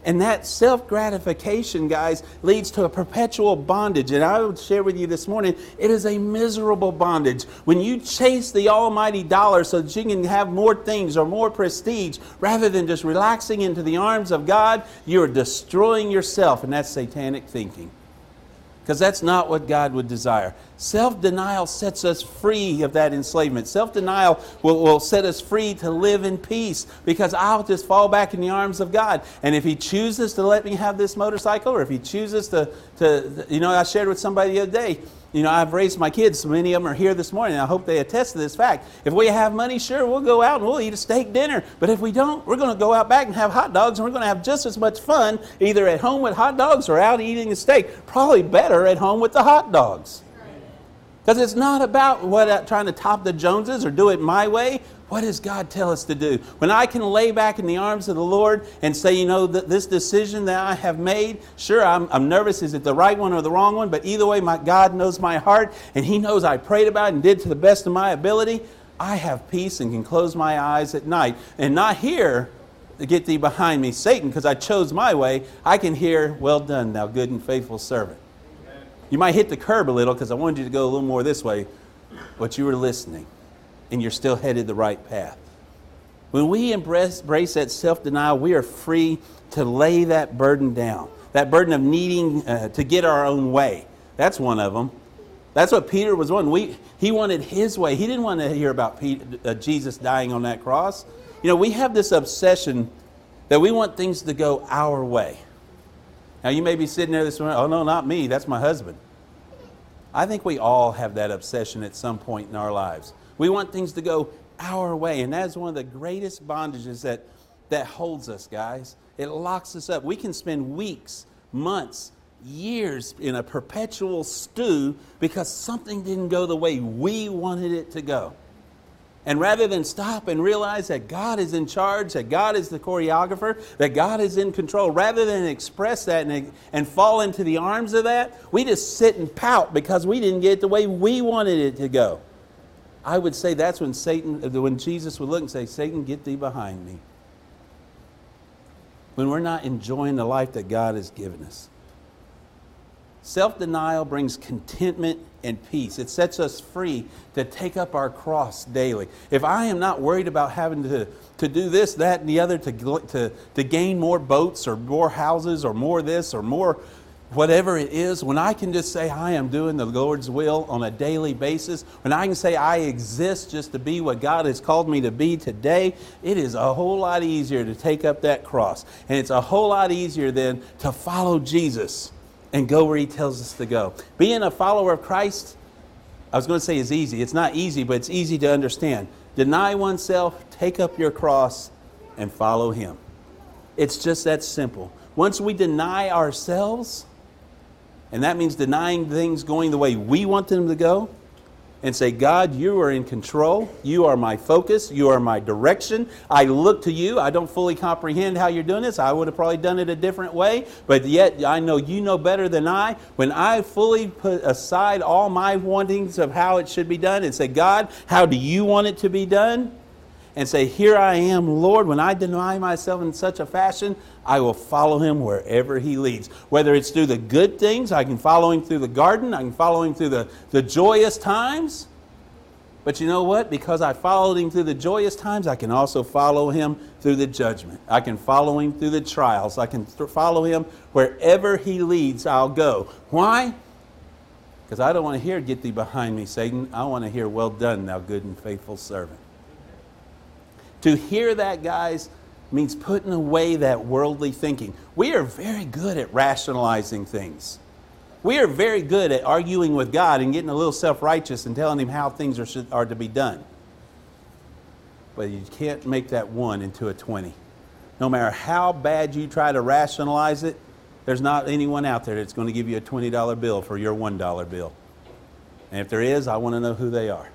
And that self-gratification, guys, leads to a perpetual bondage. And I would share with you this morning, it is a miserable bondage. When you chase the almighty dollar so that you can have more things or more prestige, rather than just relaxing into the arms of God, you're destroying yourself. And that's satanic thinking. Because that's not what God would desire. Self-denial sets us free of that enslavement. Self-denial will, will set us free to live in peace, because I'll just fall back in the arms of God. And if He chooses to let me have this motorcycle, or if He chooses to, to you know, I shared with somebody the other day, you know, I've raised my kids, so many of them are here this morning, and I hope they attest to this fact. If we have money, sure, we'll go out and we'll eat a steak dinner. But if we don't, we're going to go out back and have hot dogs, and we're going to have just as much fun either at home with hot dogs or out eating a steak. Probably better at home with the hot dogs. Because it's not about what uh, trying to top the Joneses or do it my way. What does God tell us to do? When I can lay back in the arms of the Lord and say, you know, th- this decision that I have made, sure, I'm, I'm nervous. Is it the right one or the wrong one? But either way, my God knows my heart, and He knows I prayed about it and did to the best of my ability. I have peace and can close my eyes at night and not hear, "Get thee behind me, Satan," because I chose my way. I can hear, "Well done, thou good and faithful servant." You might hit the curb a little because I wanted you to go a little more this way, but you were listening, and you're still headed the right path. When we embrace, embrace that self-denial, we are free to lay that burden down. That burden of needing uh, to get our own way. That's one of them. That's what Peter was wanting. We, he wanted his way. He didn't want to hear about Peter, uh, Jesus dying on that cross. You know, we have this obsession that we want things to go our way. Now, you may be sitting there this morning, "Oh, no, not me. That's my husband." I think we all have that obsession at some point in our lives. We want things to go our way, and that is one of the greatest bondages that, that holds us, guys. It locks us up. We can spend weeks, months, years in a perpetual stew because something didn't go the way we wanted it to go. And rather than stop and realize that God is in charge, that God is the choreographer, that God is in control, rather than express that and, and fall into the arms of that, we just sit and pout because we didn't get it the way we wanted it to go. I would say that's when Satan, when Jesus would look and say, "Satan, get thee behind me." When we're not enjoying the life that God has given us. Self-denial brings contentment and peace. It sets us free to take up our cross daily. If I am not worried about having to, to do this, that, and the other to, to, to gain more boats or more houses or more this or more whatever it is, when I can just say I am doing the Lord's will on a daily basis, when I can say I exist just to be what God has called me to be today, it is a whole lot easier to take up that cross. And it's a whole lot easier then to follow Jesus and go where He tells us to go. Being a follower of Christ, I was going to say is easy. It's not easy, but it's easy to understand. Deny oneself, take up your cross, and follow Him. It's just that simple. Once we deny ourselves, and that means denying things going the way we want them to go, and say, "God, you are in control. You are my focus. You are my direction. I look to you. I don't fully comprehend how you're doing this. I would have probably done it a different way, but yet I know you know better than I." When I fully put aside all my wantings of how it should be done and say, "God, how do you want it to be done?" and say, "Here I am, Lord." When I deny myself in such a fashion, I will follow Him wherever He leads. Whether it's through the good things, I can follow Him through the garden, I can follow Him through the, the joyous times. But you know what? Because I followed Him through the joyous times, I can also follow Him through the judgment. I can follow Him through the trials. I can th- follow Him wherever He leads, I'll go. Why? Because I don't want to hear, "Get thee behind me, Satan." I want to hear, "Well done, thou good and faithful servant." To hear that, guys, means putting away that worldly thinking. We are very good at rationalizing things. We are very good at arguing with God and getting a little self-righteous and telling Him how things are, should, are to be done. But you can't make that one into a twenty. No matter how bad you try to rationalize it, there's not anyone out there that's going to give you a twenty dollar bill for your one dollar bill. And if there is, I want to know who they are.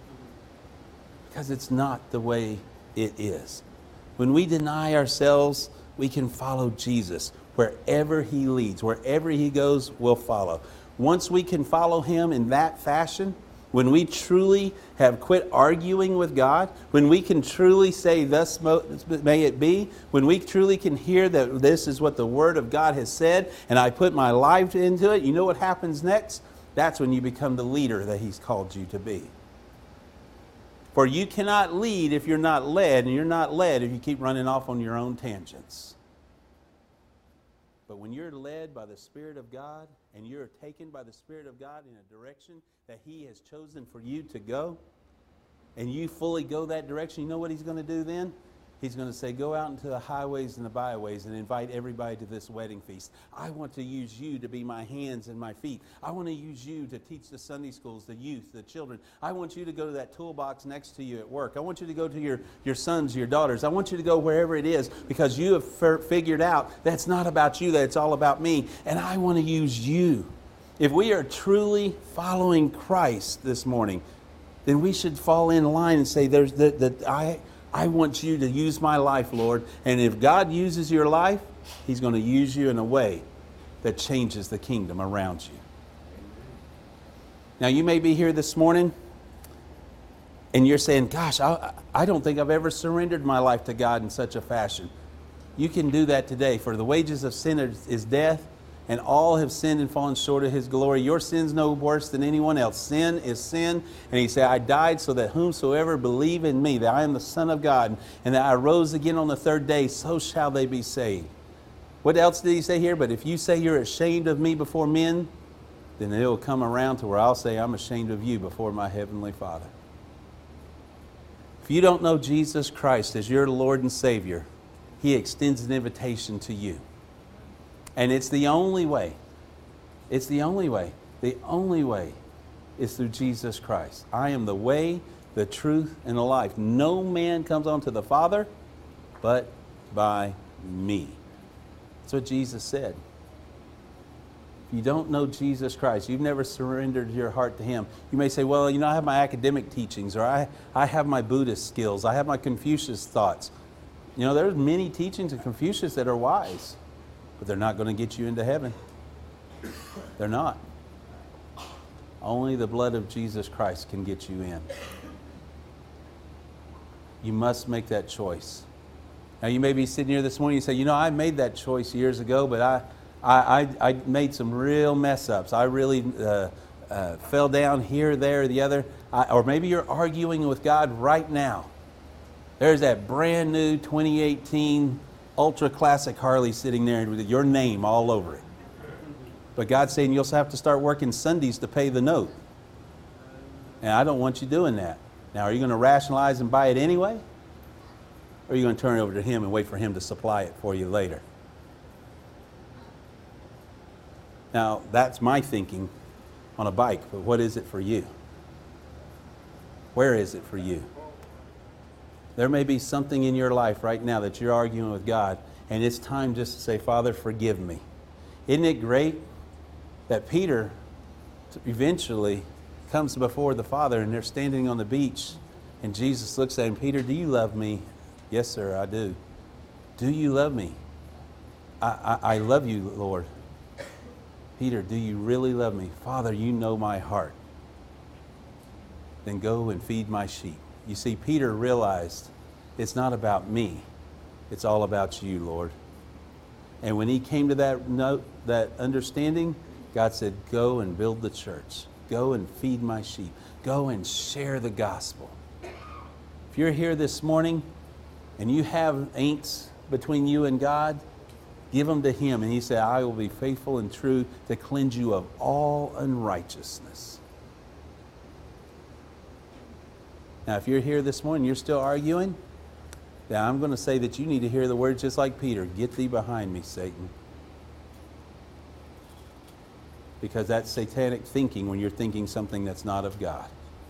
Because it's not the way it is. When we deny ourselves, we can follow Jesus. Wherever He leads, wherever He goes, we'll follow. Once we can follow Him in that fashion, when we truly have quit arguing with God, when we can truly say, thus may it be, when we truly can hear that this is what the Word of God has said, and I put my life into it, you know what happens next? That's when you become the leader that He's called you to be. For you cannot lead if you're not led, and you're not led if you keep running off on your own tangents. But when you're led by the Spirit of God, and you're taken by the Spirit of God in a direction that He has chosen for you to go, and you fully go that direction, you know what He's going to do then? He's going to say, go out into the highways and the byways and invite everybody to this wedding feast. I want to use you to be my hands and my feet. I want to use you to teach the Sunday schools, the youth, the children. I want you to go to that toolbox next to you at work. I want you to go to your, your sons, your daughters. I want you to go wherever it is, because you have f- figured out that's not about you, that it's all about me. And I want to use you. If we are truly following Christ this morning, then we should fall in line and say, "There's the, the I I want you to use my life, Lord." And if God uses your life, He's going to use you in a way that changes the kingdom around you. Now, you may be here this morning and you're saying, "Gosh, I, I don't think I've ever surrendered my life to God in such a fashion." You can do that today. For the wages of sin is, is death, and all have sinned and fallen short of His glory. Your sin's no worse than anyone else. Sin is sin. And He said, "I died so that whomsoever believe in me, that I am the Son of God, and that I rose again on the third day, so shall they be saved." What else did He say here? "But if you say you're ashamed of me before men, then it will come around to where I'll say I'm ashamed of you before my Heavenly Father." If you don't know Jesus Christ as your Lord and Savior, He extends an invitation to you. And it's the only way. It's the only way. The only way is through Jesus Christ. "I am the way, the truth, and the life. No man comes unto the Father but by me." That's what Jesus said. If you don't know Jesus Christ, you've never surrendered your heart to Him, you may say, "Well, you know, I have my academic teachings, or I, I have my Buddhist skills, I have my Confucius thoughts." You know, there's many teachings of Confucius that are wise, but they're not going to get you into heaven. They're not. Only the blood of Jesus Christ can get you in. You must make that choice. Now, you may be sitting here this morning and say, "You know, I made that choice years ago, but I, I, I, I made some real mess ups. I really uh, uh, fell down here, there, or the other." I, or maybe you're arguing with God right now. There's that brand new twenty eighteen ultra classic Harley sitting there with your name all over it. But God's saying you'll have to start working Sundays to pay the note. And I don't want you doing that. Now, are you going to rationalize and buy it anyway? Or are you going to turn it over to Him and wait for Him to supply it for you later? Now, that's my thinking on a bike, but what is it for you? Where is it for you? There may be something in your life right now that you're arguing with God, and it's time just to say, "Father, forgive me." Isn't it great that Peter eventually comes before the Father, and they're standing on the beach, and Jesus looks at him, "Peter, do you love me?" "Yes, sir, I do." "Do you love me?" I, I, I love you, Lord." "Peter, do you really love me?" "Father, you know my heart." "Then go and feed my sheep." You see, Peter realized it's not about me. It's all about you, Lord. And when he came to that note, that understanding, God said, "Go and build the church. Go and feed my sheep. Go and share the gospel." If you're here this morning and you have ain'ts between you and God, give them to Him. And He said, "I will be faithful and true to cleanse you of all unrighteousness." Now, if you're here this morning, you're still arguing, then I'm going to say that you need to hear the words just like Peter. "Get thee behind me, Satan." Because that's satanic thinking when you're thinking something that's not of God.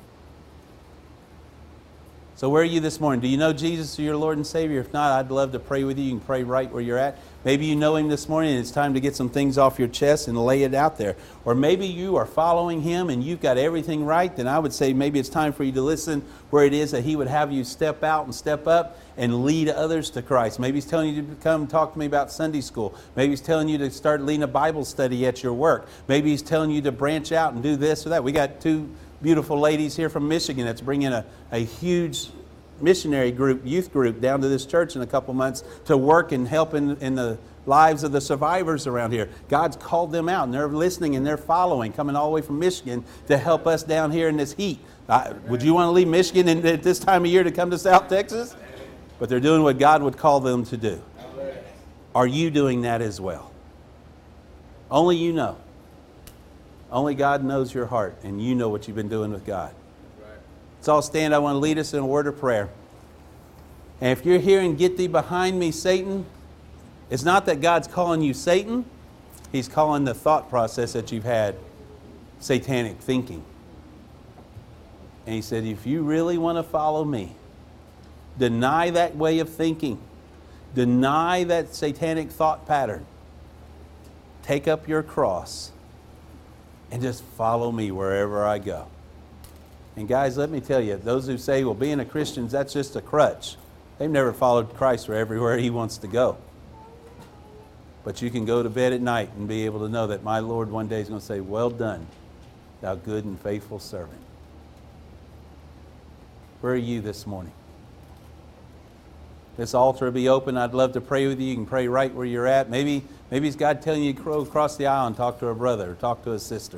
So where are you this morning? Do you know Jesus as your Lord and Savior? If not, I'd love to pray with you. You can pray right where you're at. Maybe you know Him this morning and it's time to get some things off your chest and lay it out there. Or maybe you are following Him and you've got everything right. Then I would say maybe it's time for you to listen where it is that He would have you step out and step up and lead others to Christ. Maybe He's telling you to come talk to me about Sunday school. Maybe He's telling you to start leading a Bible study at your work. Maybe He's telling you to branch out and do this or that. We got two beautiful ladies here from Michigan that's bringing a, a huge missionary group, youth group, down to this church in a couple months to work and help in, in the lives of the survivors around here. God's called them out, and they're listening and they're following, coming all the way from Michigan to help us down here in this heat. Uh, would you want to leave Michigan in, at this time of year to come to South Texas? But they're doing what God would call them to do. Are you doing that as well? Only you know. Only God knows your heart, and you know what you've been doing with God. Let's all stand. I want to lead us in a word of prayer. And if you're hearing, "Get thee behind me, Satan," it's not that God's calling you Satan. He's calling the thought process that you've had satanic thinking. And he said, if you really want to follow me, deny that way of thinking. Deny that satanic thought pattern. Take up your cross and just follow me wherever I go. And guys, let me tell you, those who say, well, being a Christian, that's just a crutch. They've never followed Christ for everywhere he wants to go. But you can go to bed at night and be able to know that my Lord one day is going to say, well done, thou good and faithful servant. Where are you this morning? This altar will be open. I'd love to pray with you. You can pray right where you're at. Maybe, maybe it's God telling you to go across the aisle and talk to a brother or talk to a sister.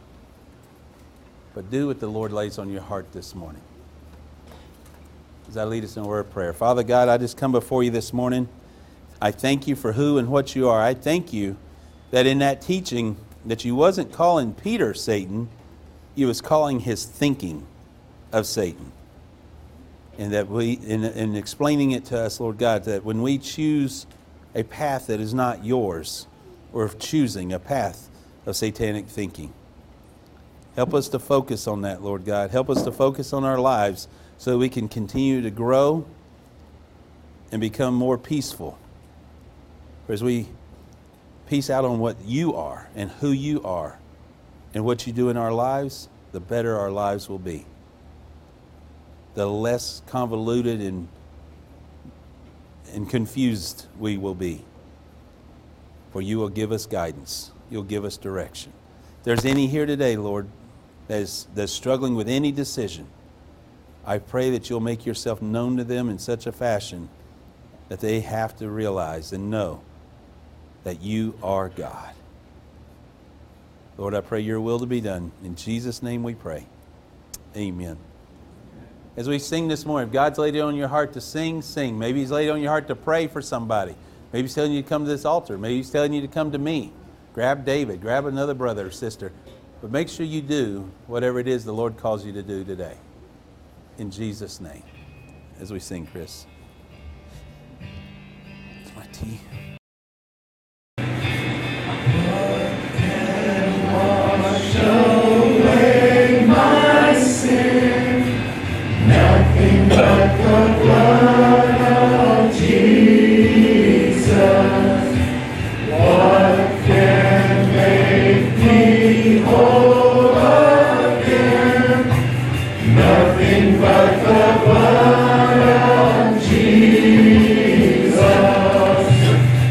But do what the Lord lays on your heart this morning. As I lead us in a word of prayer. Father God, I just come before you this morning. I thank you for who and what you are. I thank you that in that teaching that you wasn't calling Peter Satan, you was calling his thinking of Satan. And that we, in, in explaining it to us, Lord God, that when we choose a path that is not yours, we're choosing a path of satanic thinking. Help us to focus on that, Lord God. Help us to focus on our lives so that we can continue to grow and become more peaceful. As we peace out on what you are and who you are and what you do in our lives, the better our lives will be. The less convoluted and, and confused we will be. For you will give us guidance. You'll give us direction. If there's any here today, Lord, that's, that's struggling with any decision, I pray that you'll make yourself known to them in such a fashion that they have to realize and know that you are God. Lord, I pray your will to be done. In Jesus' name we pray. Amen. As we sing this morning, if God's laid it on your heart to sing, sing. Maybe he's laid it on your heart to pray for somebody. Maybe he's telling you to come to this altar. Maybe he's telling you to come to me. Grab David. Grab another brother or sister. But make sure you do whatever it is the Lord calls you to do today. In Jesus' name. As we sing, Chris. It's my tea. Away my sin, nothing but the blood of Jesus. What can make me whole again? Nothing but the blood of Jesus.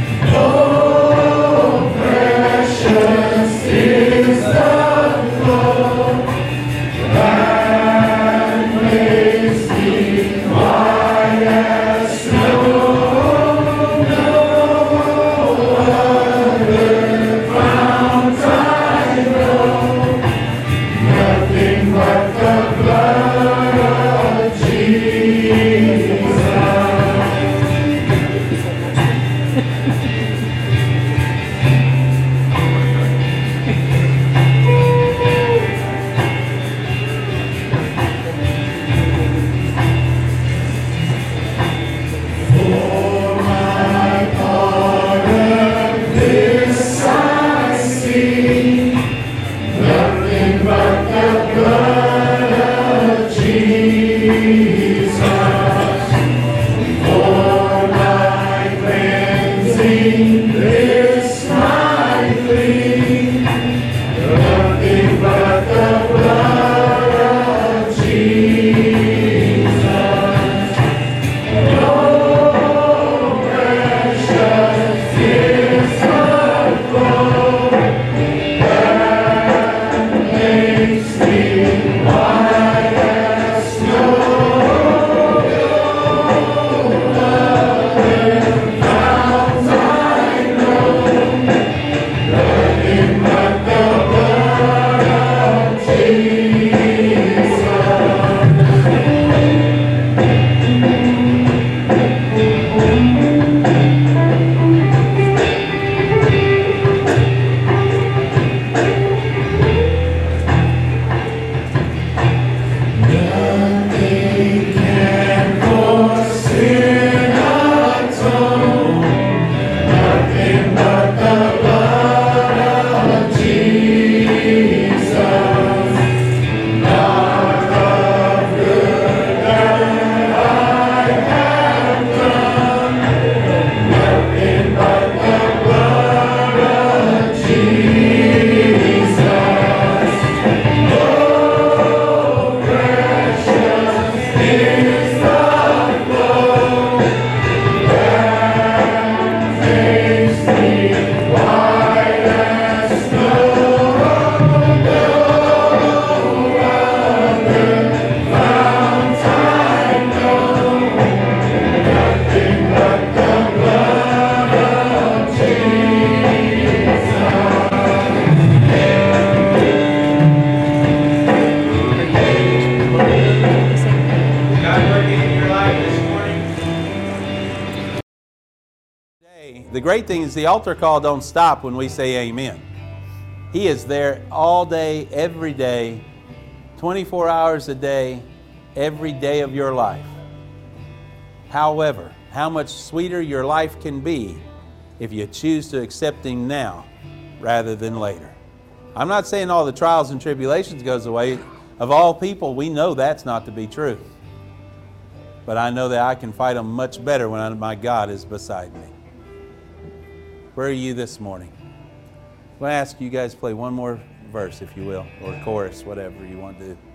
great thing is the altar call don't stop when we say amen. He is there all day, every day, twenty-four hours a day, every day of your life. However, how much sweeter your life can be if you choose to accept Him now rather than later. I'm not saying all the trials and tribulations goes away. Of all people, we know that's not to be true. But I know that I can fight them much better when I, my God is beside me. Where are you this morning? I'm going to ask you guys to play one more verse, if you will, or chorus, whatever you want to do.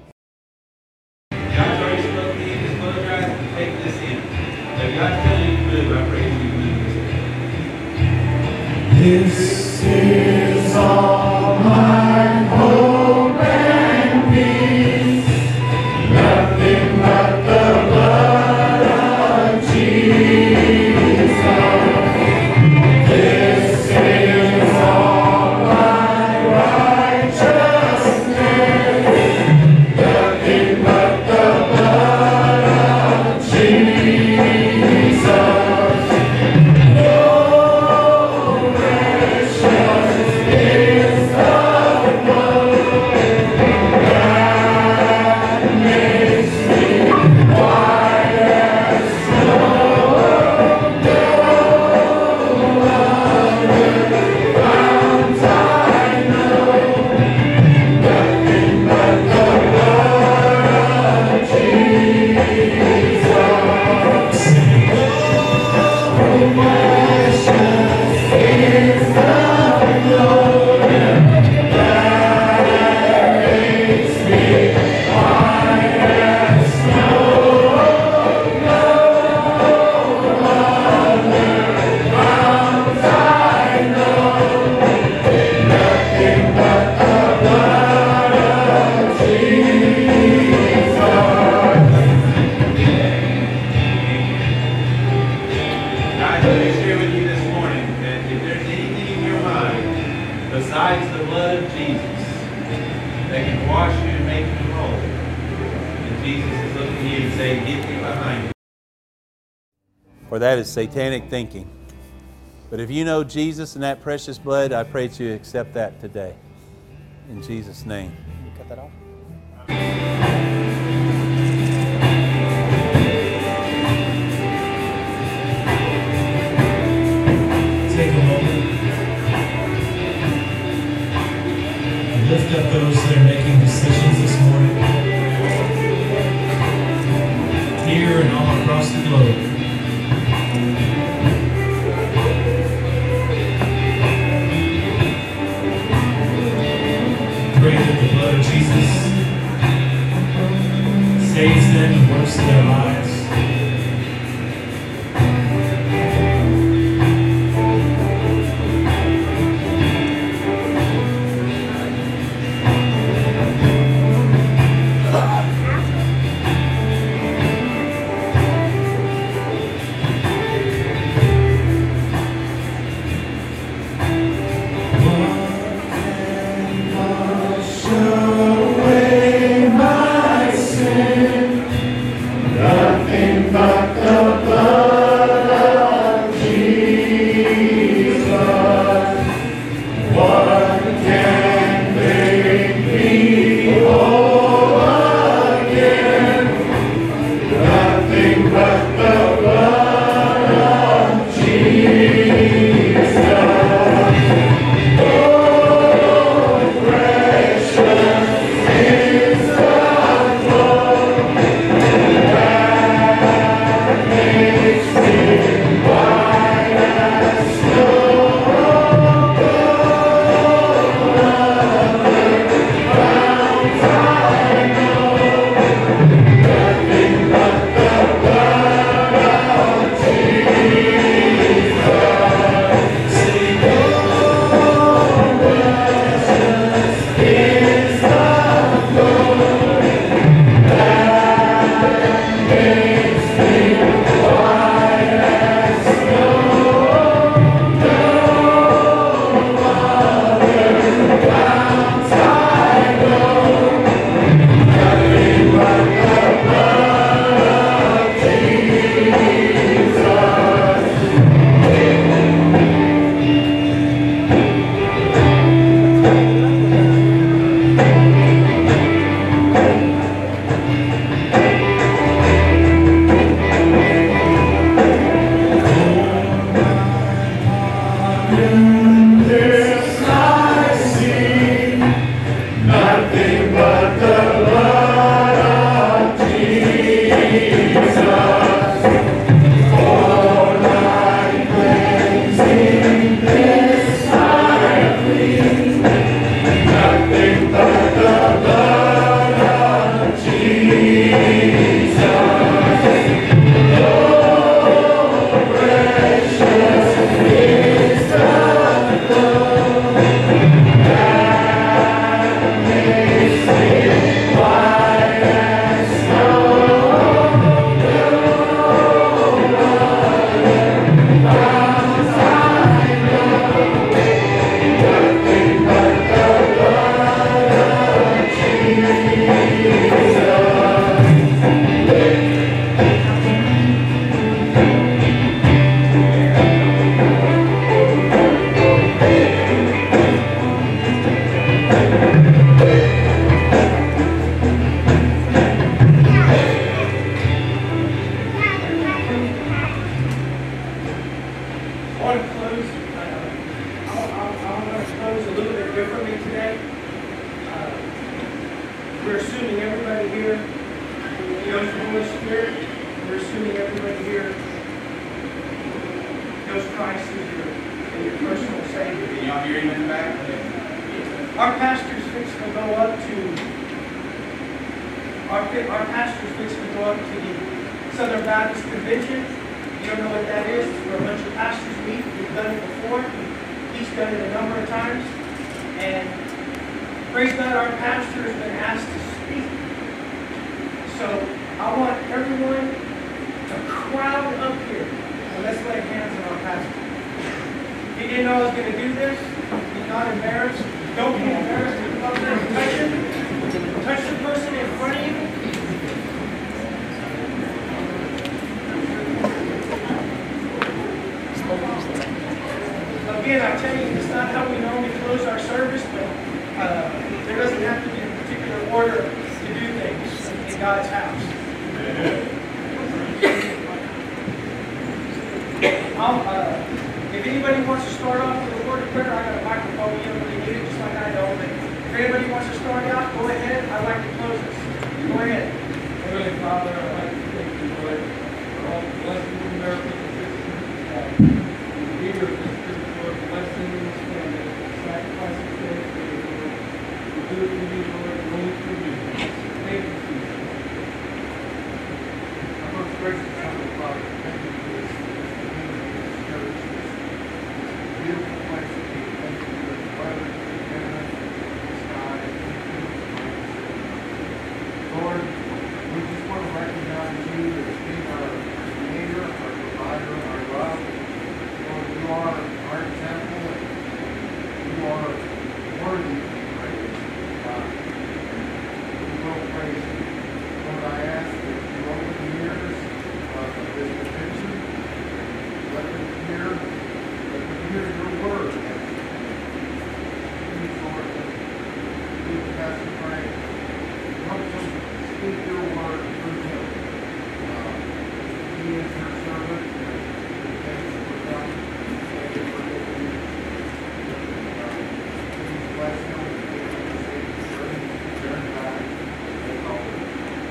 God's already spoken to you. Just close your eyes and take this in. If God's telling you to move, I pray you move this. This is all my hope and peace, nothing but the blood of Jesus. This is all my righteousness, nothing but the blood of Jesus. Oh, precious is the blood that makes me white as snow. No other fount I know, nothing but the blood of Jesus. Oh, precious is the blood that makes me white as snow. No other fount I know, nothing but the blood of Jesus. I want to share with you this morning that if there's anything in your mind besides the blood of Jesus that can wash you and make you whole, and Jesus is looking at you and saying, "Get me behind me." For that is satanic thinking. But if you know Jesus and that precious blood, I pray that you accept that today. In Jesus' name. Cut that off. Take a moment and lift up those that are making decisions this morning, here and all across the globe. Pray that the blood of Jesus saves them and works in their lives. Wash away my sin, nothing but the blood of Jesus. What can make me whole again? Nothing but the blood of Jesus. Oh, precious is the blood that makes me white as snow. differently today. Uh, we're assuming everybody here knows the Holy Spirit. We're assuming everybody here knows Christ as your, as your personal Savior. Can y'all hear him in the back? Our pastor's fixing to go up to our, our pastor's fixing to go up to the Southern Baptist Convention. You don't know what that is? It's where a bunch of pastors meet. We've done it before. He's done it a number of times. And praise God, our pastor has been asked to speak. So I want everyone to crowd up here. And let's lay hands on our pastor. He didn't know I was going to do this. He's not embarrassed. Don't be embarrassed to come up there and touch him. Touch the person in front of you. Again, I tell you, it's not how we normally close our service, but uh, there doesn't have to be a particular order to do things in God's house. I'll, uh, if anybody wants to start off with a word of prayer, I got a microphone. You don't really need it, just like I don't. But if anybody wants to start out, go ahead. I'd like to close this. Go ahead. Heavenly Father, I'd like to thank you, Lord, for all the blessings and miracles and uh, leader of this church, Lord, blessings and the sacrifice of faith, Lord. We do it for you, Lord, and only for you. Thank you, Jesus. Our most gracious Heavenly Father, thank you for this community, this church, this beautiful place to be. Thank you for the weather, the heaven, the sky, and the Lord, we just want to recognize you as being our creator, our provider, our love. Lord, you are our example, and you are worthy to be praised. God, we will praise you. Lord, I ask that you open the ears of this convention. Let them hear, let them hear your word. Please, Lord, please, Pastor Frank, help them speak your word through him. Uh, he is your servant, and we thank you for them. Thank you for giving you. Uh, please bless him and give him a safe journey, journey back. Take all of it.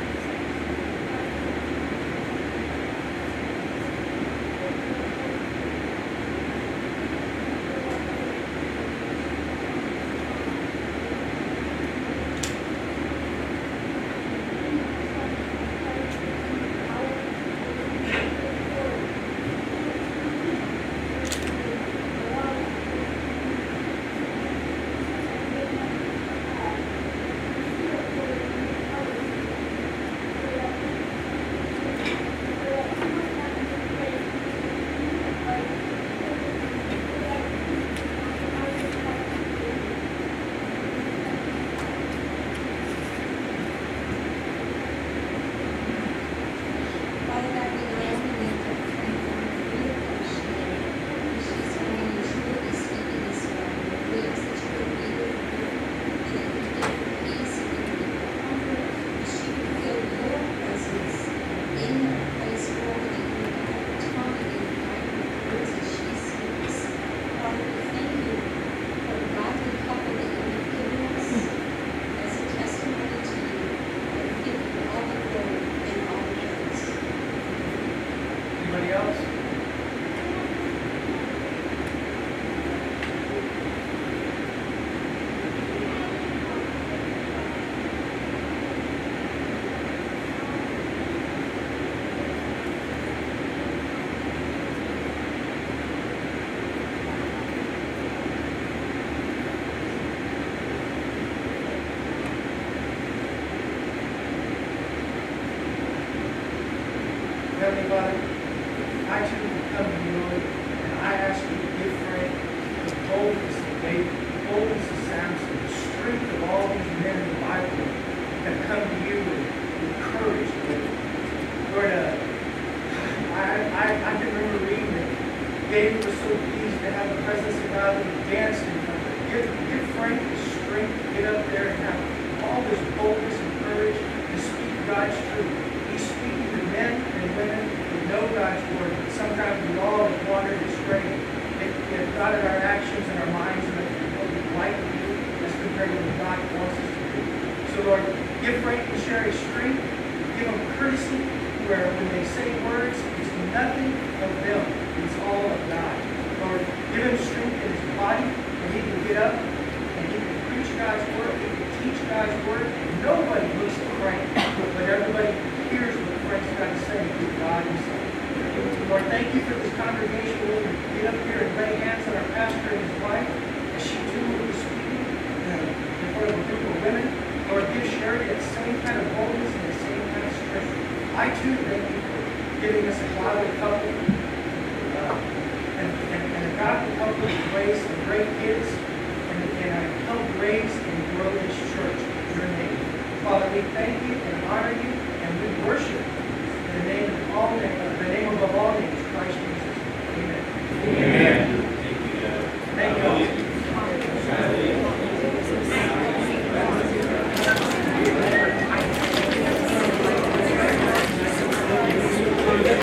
Father God, we not only lift up Frank for your passion, she's going to truly speaking this morning. We ask that you would be with her, and that you would give her peace, and that you would give her comfort, that she would feel your presence in her place, Lord, and that you would guide her tongue and you would guide her words as she speaks. Father, we thank you for the godly couple that you have given us as a testimony to you, and we give you all the glory and all the praise. Anybody else? Heavenly Father, I too come to you, Lord, and I ask you to give Frank the boldness of David, the boldness of Samson, the strength of all these men in the Bible that come to you with, with courage, Lord. Lord, uh, I, I, I can remember reading that David was so pleased to have the presence of God that he danced in front of it. Give, give Frank the strength to get up there and have all this boldness and courage to speak God's truth. He's speaking to men and women who know God's word, but sometimes we all have wandered astray. They've, they've guided our actions and our minds and they've been light of you. great kids and, and help raise and grow this church in your name. Father, we thank you and honor you and we worship in the name of all names, the name above all names, Christ Jesus. Amen. Amen.